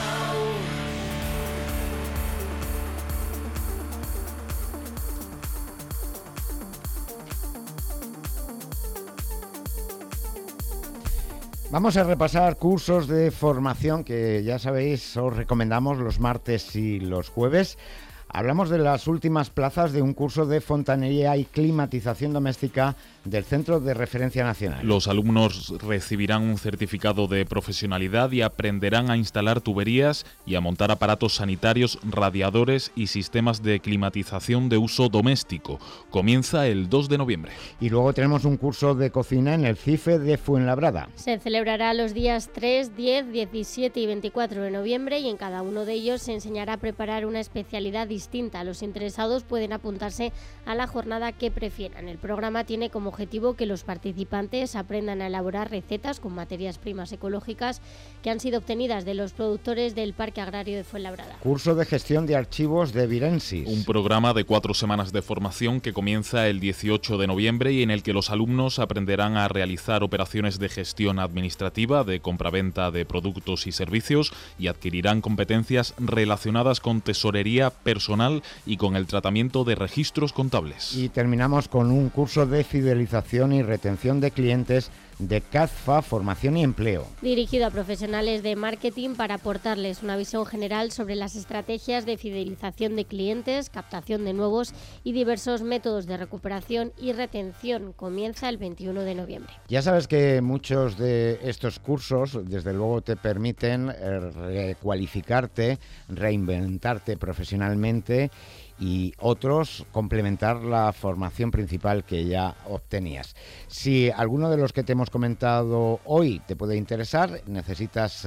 Vamos a repasar cursos de formación que ya sabéis os recomendamos los martes y los jueves. Hablamos de las últimas plazas de un curso de fontanería y climatización doméstica del Centro de Referencia Nacional. Los alumnos recibirán un certificado de profesionalidad y aprenderán a instalar tuberías y a montar aparatos sanitarios, radiadores y sistemas de climatización de uso doméstico. Comienza el 2 de noviembre. Y luego tenemos un curso de cocina en el CIFE de Fuenlabrada. Se celebrará los días 3, 10, 17 y 24 de noviembre y en cada uno de ellos se enseñará a preparar una especialidad distinta. Los interesados pueden apuntarse a la jornada que prefieran. El programa tiene como objetivo que los participantes aprendan a elaborar recetas con materias primas ecológicas que han sido obtenidas de los productores del Parque Agrario de Fuenlabrada. Curso de gestión de archivos de Virensis. Un programa de 4 semanas de formación que comienza el 18 de noviembre y en el que los alumnos aprenderán a realizar operaciones de gestión administrativa, de compraventa de productos y servicios y adquirirán competencias relacionadas con tesorería personal y con el tratamiento de registros contables. Y terminamos con un curso de fidelización y retención de clientes de CAZFA, Formación y Empleo. Dirigido a profesionales de marketing para aportarles una visión general sobre las estrategias de fidelización de clientes, captación de nuevos y diversos métodos de recuperación y retención. Comienza el 21 de noviembre. Ya sabes que muchos de estos cursos, desde luego, te permiten recualificarte, reinventarte profesionalmente y otros complementar la formación principal que ya obtenías. Si alguno de los que te hemos comentado hoy te puede interesar, necesitas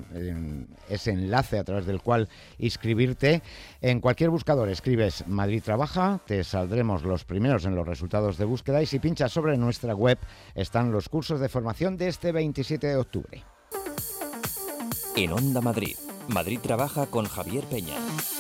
ese enlace a través del cual inscribirte. En cualquier buscador escribes Madrid Trabaja, te saldremos los primeros en los resultados de búsqueda y si pinchas sobre nuestra web están los cursos de formación de este 27 de octubre. En Onda Madrid, Madrid Trabaja con Javier Peña.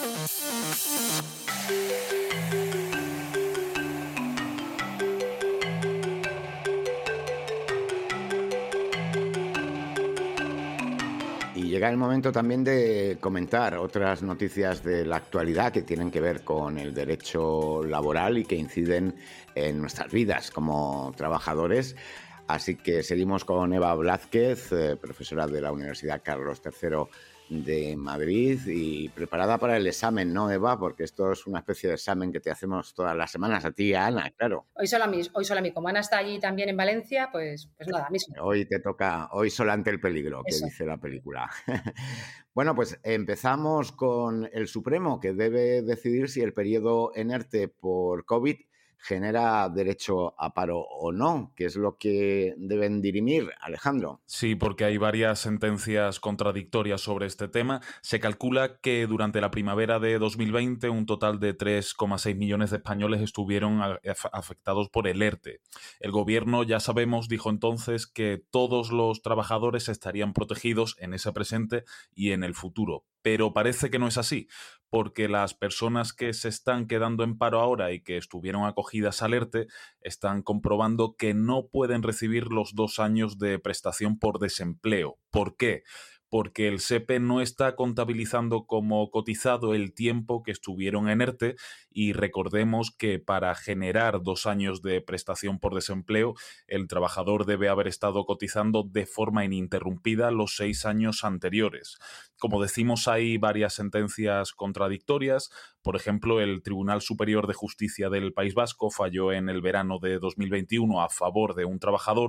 Llega el momento también de comentar otras noticias de la actualidad que tienen que ver con el derecho laboral y que inciden en nuestras vidas como trabajadores. Así que seguimos con Eva Blázquez, profesora de la Universidad Carlos III de Madrid y preparada para el examen, ¿no, Eva? Porque esto es una especie de examen que te hacemos todas las semanas a ti y a Ana, claro. Hoy solo a mí. Como Ana está allí también en Valencia, pues nada, mismo. Hoy te toca, hoy solo ante el peligro, que dice la película. Bueno, pues empezamos con el Supremo, que debe decidir si el periodo en ERTE por COVID genera derecho a paro o no, que es lo que deben dirimir, Alejandro. Sí, porque hay varias sentencias contradictorias sobre este tema. Se calcula que durante la primavera de 2020 un total de 3,6 millones de españoles estuvieron afectados por el ERTE. El gobierno, ya sabemos, dijo entonces que todos los trabajadores estarían protegidos en ese presente y en el futuro. Pero parece que no es así, porque las personas que se están quedando en paro ahora y que estuvieron acogidas al ERTE están comprobando que no pueden recibir los 2 años de prestación por desempleo. ¿Por qué? Porque el SEPE no está contabilizando como cotizado el tiempo que estuvieron en ERTE y recordemos que para generar 2 años de prestación por desempleo el trabajador debe haber estado cotizando de forma ininterrumpida los 6 años anteriores. Como decimos, hay varias sentencias contradictorias. Por ejemplo, el Tribunal Superior de Justicia del País Vasco falló en el verano de 2021 a favor de un trabajador,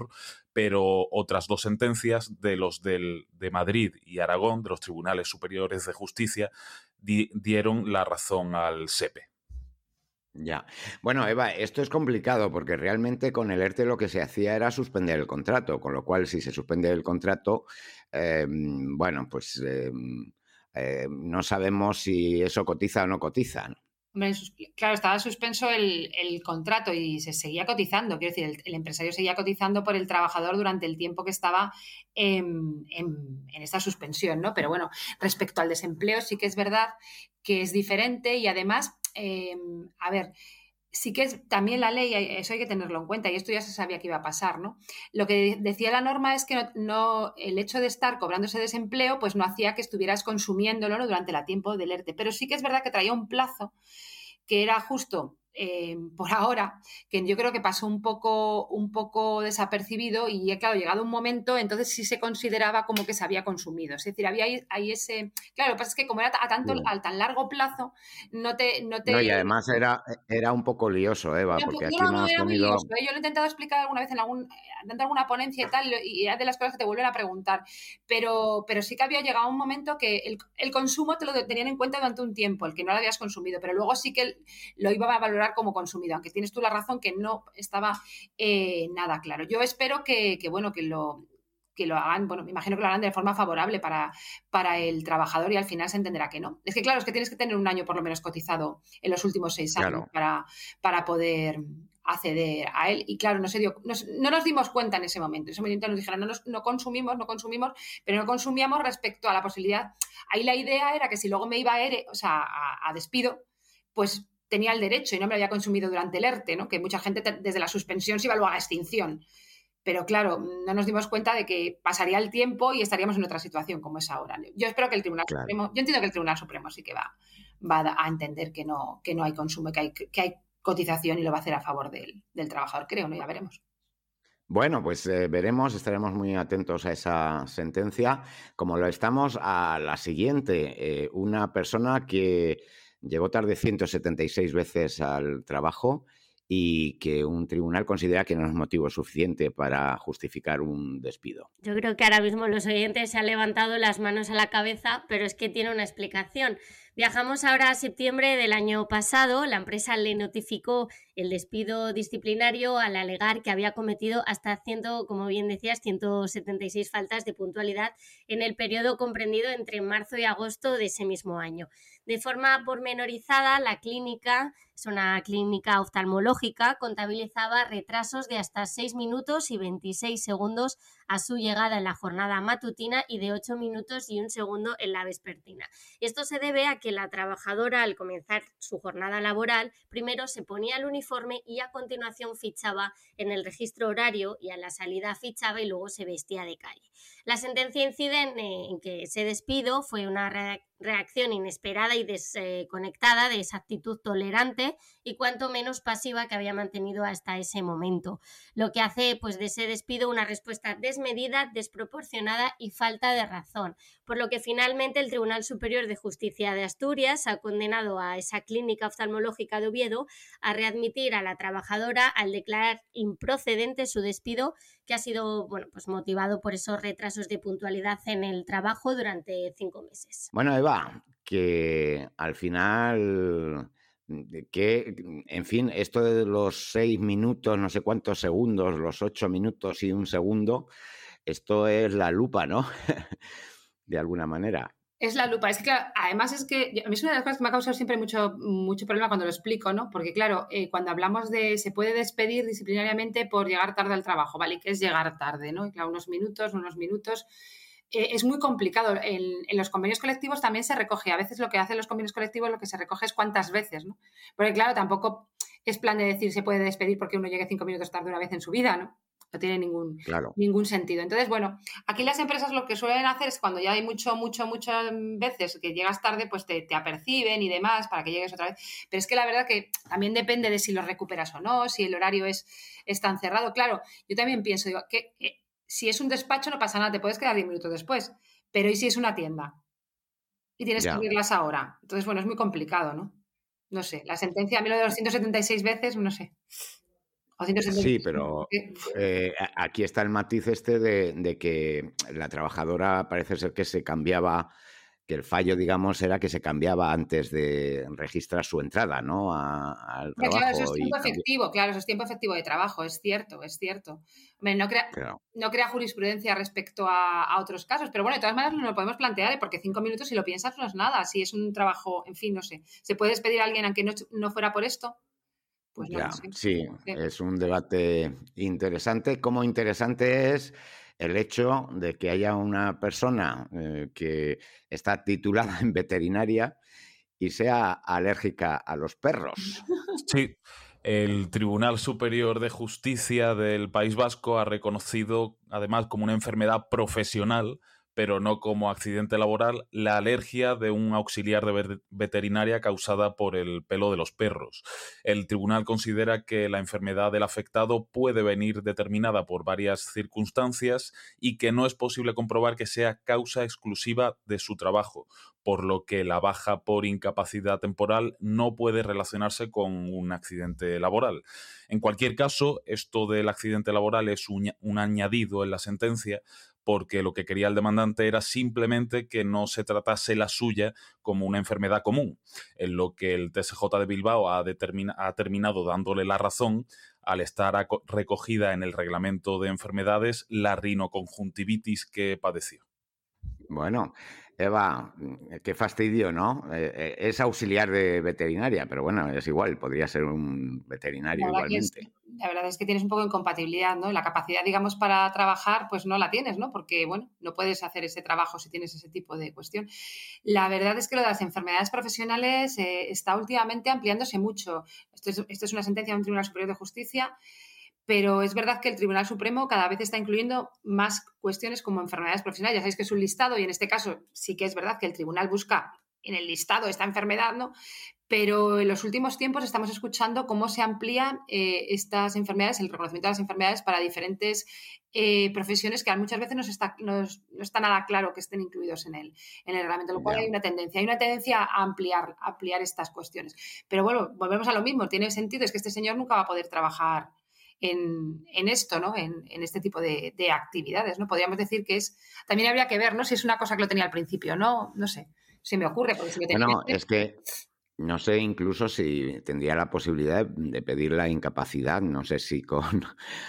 pero otras 2 sentencias de los de Madrid y Aragón, de los tribunales superiores de justicia, dieron la razón al SEPE. Ya. Bueno, Eva, esto es complicado porque realmente con el ERTE lo que se hacía era suspender el contrato, con lo cual si se suspende el contrato, bueno, pues no sabemos si eso cotiza o no cotiza, ¿no? Hombre, claro, estaba suspenso el contrato y se seguía cotizando. Quiero decir, el empresario seguía cotizando por el trabajador durante el tiempo que estaba en esta suspensión, ¿no? Pero bueno, respecto al desempleo sí que es verdad que es diferente y además, a ver, sí que es también la ley, eso hay que tenerlo en cuenta y esto ya se sabía que iba a pasar, ¿no? Lo que decía la norma es que no el hecho de estar cobrando ese desempleo pues no hacía que estuvieras consumiéndolo, ¿no?, durante el tiempo del ERTE, pero sí que es verdad que traía un plazo que era justo por ahora, que yo creo que pasó un poco desapercibido y claro, llegado un momento, entonces sí se consideraba como que se había consumido. Es decir, había ahí ese... Claro, lo que pasa es que como era a tan largo plazo, no, y además era un poco lioso, Eva, porque aquí no era muy lioso. Yo lo he intentado explicar alguna vez dentro de alguna ponencia y tal, y es de las cosas que te vuelven a preguntar, pero sí que había llegado un momento que el consumo te lo tenían en cuenta durante un tiempo, el que no lo habías consumido, pero luego sí que lo iba a valorar como consumido, aunque tienes tú la razón que no estaba nada claro. Yo espero que lo hagan, bueno, me imagino que lo harán de forma favorable para el trabajador y al final se entenderá que no. Es que claro, es que tienes que tener un año por lo menos cotizado en los últimos 6 años para poder acceder a él y claro, no nos dimos cuenta en ese momento. En ese momento nos dijeron no consumimos, pero no consumíamos respecto a la posibilidad. Ahí la idea era que si luego me iba a despido, pues tenía el derecho y no me lo había consumido durante el ERTE, ¿no? Que mucha gente desde la suspensión se iba luego a la extinción. Pero claro, no nos dimos cuenta de que pasaría el tiempo y estaríamos en otra situación como es ahora. Yo espero que el Tribunal Supremo, yo entiendo que el Tribunal Supremo sí que va a entender que no hay consumo, que hay cotización y lo va a hacer a favor del trabajador, creo, ¿no? Ya veremos. Bueno, pues veremos, estaremos muy atentos a esa sentencia, como lo estamos a la siguiente. Una persona que llegó tarde 176 veces al trabajo y que un tribunal considera que no es motivo suficiente para justificar un despido. Yo creo que ahora mismo los oyentes se han levantado las manos a la cabeza, pero es que tiene una explicación. Viajamos ahora a septiembre del año pasado. La empresa le notificó el despido disciplinario al alegar que había cometido hasta como bien decías, 176 faltas de puntualidad en el periodo comprendido entre marzo y agosto de ese mismo año. De forma pormenorizada, la clínica, es una clínica oftalmológica, contabilizaba retrasos de hasta 6 minutos y 26 segundos a su llegada en la jornada matutina y de 8 minutos y 1 segundo en la vespertina. Esto se debe a que la trabajadora, al comenzar su jornada laboral, primero se ponía el uniforme y a continuación fichaba en el registro horario y a la salida fichaba y luego se vestía de calle. La sentencia incide en que ese despido fue una reacción inesperada y desconectada de esa actitud tolerante y cuanto menos pasiva que había mantenido hasta ese momento, lo que hace pues de ese despido una respuesta desmedida, desproporcionada y falta de razón, por lo que finalmente el Tribunal Superior de Justicia de Asturias ha condenado a esa clínica oftalmológica de Oviedo a readmitir a la trabajadora al declarar improcedente su despido, que ha sido pues motivado por esos retrasos de puntualidad en el trabajo durante 5 meses. Bueno, Eva, que al final, en fin, esto de los 6 minutos, no sé cuántos segundos, los 8 minutos y 1 segundo, esto es la lupa, ¿no? De alguna manera. Es la lupa. Es que, claro, además es que a mí es una de las cosas que me ha causado siempre mucho problema cuando lo explico, ¿no? Porque, claro, cuando hablamos de se puede despedir disciplinariamente por llegar tarde al trabajo, ¿vale? ¿Qué es llegar tarde, no? Y claro, unos minutos. Es muy complicado. En los convenios colectivos también se recoge. A veces lo que hacen los convenios colectivos lo que se recoge es cuántas veces, ¿no? Porque, claro, tampoco es plan de decir se puede despedir porque uno llegue 5 minutos tarde una vez en su vida, ¿no? No tiene ningún sentido. Entonces, bueno, aquí las empresas lo que suelen hacer es cuando ya hay muchas veces que llegas tarde, pues te aperciben y demás para que llegues otra vez. Pero es que la verdad que también depende de si lo recuperas o no, si el horario es tan cerrado. Claro, yo también pienso que si es un despacho no pasa nada, te puedes quedar 10 minutos después. Pero ¿y si es una tienda? Y tienes que abrirlas ahora. Entonces, bueno, es muy complicado, ¿no? No sé, la sentencia a mí lo de los 176 veces, no sé. O 175. Sí, pero aquí está el matiz de que la trabajadora parece ser que se cambiaba, que el fallo, digamos, era que se cambiaba antes de registrar su entrada, ¿no? Al trabajo. Claro, eso es tiempo efectivo, claro, eso es tiempo efectivo de trabajo, es cierto, es cierto. Hombre, no crea jurisprudencia respecto a otros casos, pero bueno, de todas maneras lo podemos plantear, porque 5 minutos, si lo piensas, no es nada. Si es un trabajo, en fin, no sé. ¿Se puede despedir a alguien aunque no fuera por esto? Pues no lo sé. Sí, es un debate interesante. Como interesante es el hecho de que haya una persona que está titulada en veterinaria y sea alérgica a los perros. Sí, el Tribunal Superior de Justicia del País Vasco ha reconocido, además, como una enfermedad profesional, pero no como accidente laboral, la alergia de un auxiliar de veterinaria causada por el pelo de los perros. El tribunal considera que la enfermedad del afectado puede venir determinada por varias circunstancias y que no es posible comprobar que sea causa exclusiva de su trabajo, por lo que la baja por incapacidad temporal no puede relacionarse con un accidente laboral. En cualquier caso, esto del accidente laboral es un añadido en la sentencia, porque lo que quería el demandante era simplemente que no se tratase la suya como una enfermedad común, en lo que el TSJ de Bilbao ha terminado dándole la razón al estar recogida en el reglamento de enfermedades la rinoconjuntivitis que padeció. Bueno, Eva, qué fastidio, ¿no? Es auxiliar de veterinaria, pero bueno, es igual, podría ser un veterinario igualmente. La verdad es que tienes un poco de incompatibilidad, ¿no? La capacidad, digamos, para trabajar, pues no la tienes, ¿no? Porque, bueno, no puedes hacer ese trabajo si tienes ese tipo de cuestión. La verdad es que lo de las enfermedades profesionales está últimamente ampliándose mucho. Esto es una sentencia de un Tribunal Superior de Justicia, pero es verdad que el Tribunal Supremo cada vez está incluyendo más cuestiones como enfermedades profesionales. Ya sabéis que es un listado y en este caso sí que es verdad que el tribunal busca en el listado esta enfermedad, ¿no? Pero en los últimos tiempos estamos escuchando cómo se amplían estas enfermedades, el reconocimiento de las enfermedades para diferentes profesiones que muchas veces no está nada claro que estén incluidos en el reglamento, lo cual hay una tendencia a ampliar estas cuestiones. Pero bueno, volvemos a lo mismo, tiene sentido, es que este señor nunca va a poder trabajar en esto, ¿no? En este tipo de actividades, ¿no? Podríamos decir que también habría que ver, ¿no? Si es una cosa que lo tenía al principio, ¿no? No sé, se me ocurre. Porque si lo tenía es que no sé incluso si tendría la posibilidad de pedir la incapacidad, no sé si con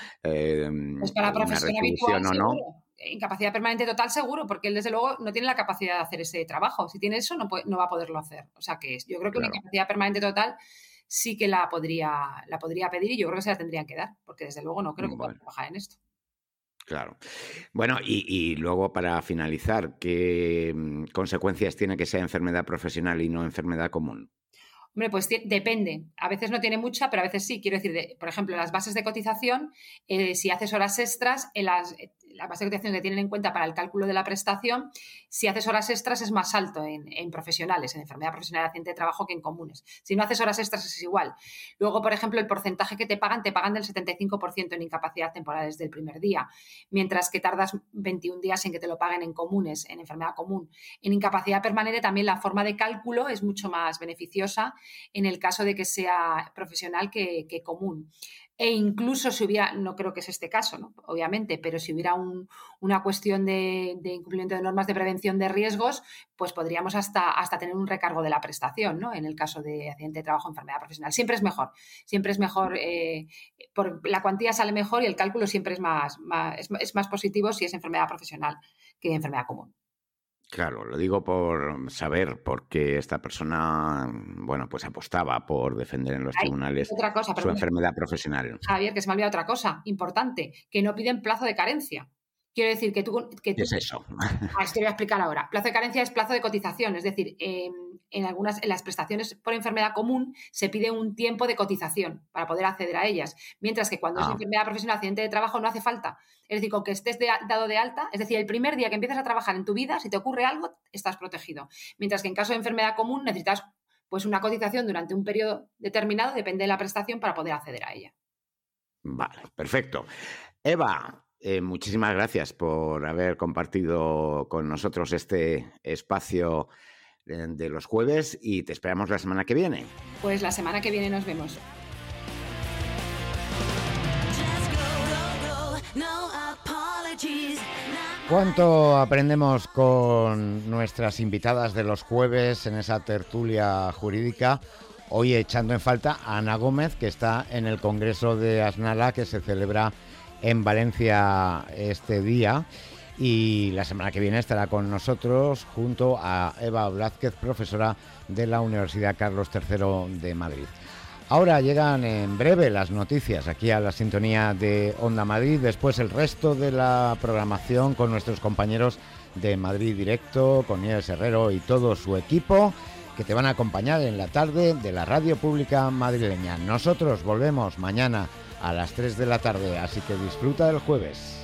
pues para profesión habitual, o no. Incapacidad permanente total seguro, porque él desde luego no tiene la capacidad de hacer ese trabajo. Si tiene eso, no va a poderlo hacer. O sea que yo creo que una incapacidad permanente total sí que la podría pedir y yo creo que se la tendrían que dar, porque desde luego no creo que pueda trabajar en esto. Claro. Bueno, y luego para finalizar, ¿qué consecuencias tiene que sea enfermedad profesional y no enfermedad común? Hombre, pues depende. A veces no tiene mucha, pero a veces sí. Quiero decir, por ejemplo, las bases de cotización, si haces horas extras, la base de cotización que tienen en cuenta para el cálculo de la prestación, si haces horas extras es más alto en profesionales, en enfermedad profesional de accidente de trabajo que en comunes. Si no haces horas extras es igual. Luego, por ejemplo, el porcentaje que te pagan del 75% en incapacidad temporal desde el primer día, mientras que tardas 21 días en que te lo paguen en comunes, en enfermedad común. En incapacidad permanente también la forma de cálculo es mucho más beneficiosa en el caso de que sea profesional que común. E incluso si hubiera, no creo que es este caso, ¿no? Obviamente, pero si hubiera una cuestión de incumplimiento de normas de prevención de riesgos, pues podríamos hasta tener un recargo de la prestación, ¿no? En el caso de accidente de trabajo o enfermedad profesional. Siempre es mejor, la cuantía sale mejor y el cálculo siempre es más positivo si es enfermedad profesional que enfermedad común. Claro, lo digo por saber por qué esta persona, bueno, pues apostaba por defender en los tribunales su enfermedad profesional. Javier, que se me ha olvidado otra cosa importante, que no piden plazo de carencia. Quiero decir que tú ¿Qué es eso? Es que voy a explicar ahora. Plazo de carencia es plazo de cotización, es decir, en las prestaciones por enfermedad común se pide un tiempo de cotización para poder acceder a ellas, mientras que cuando es enfermedad profesional, accidente de trabajo, no hace falta. Es decir, con que estés dado de alta, es decir, el primer día que empiezas a trabajar en tu vida, si te ocurre algo, estás protegido. Mientras que en caso de enfermedad común necesitas pues una cotización durante un periodo determinado, depende de la prestación, para poder acceder a ella. Vale, perfecto. Eva, muchísimas gracias por haber compartido con nosotros este espacio de los jueves y te esperamos la semana que viene. Pues la semana que viene nos vemos. ¿Cuánto aprendemos con nuestras invitadas de los jueves en esa tertulia jurídica? Hoy echando en falta a Ana Gómez, que está en el Congreso de Asnala, que se celebra en Valencia este día. Y la semana que viene estará con nosotros junto a Eva Blázquez, profesora de la Universidad Carlos III de Madrid. Ahora llegan en breve las noticias aquí a la sintonía de Onda Madrid, después el resto de la programación con nuestros compañeros de Madrid Directo, con Nieves Herrero y todo su equipo, que te van a acompañar en la tarde de la Radio Pública Madrileña. Nosotros volvemos mañana a las 3 de la tarde, así que disfruta del jueves.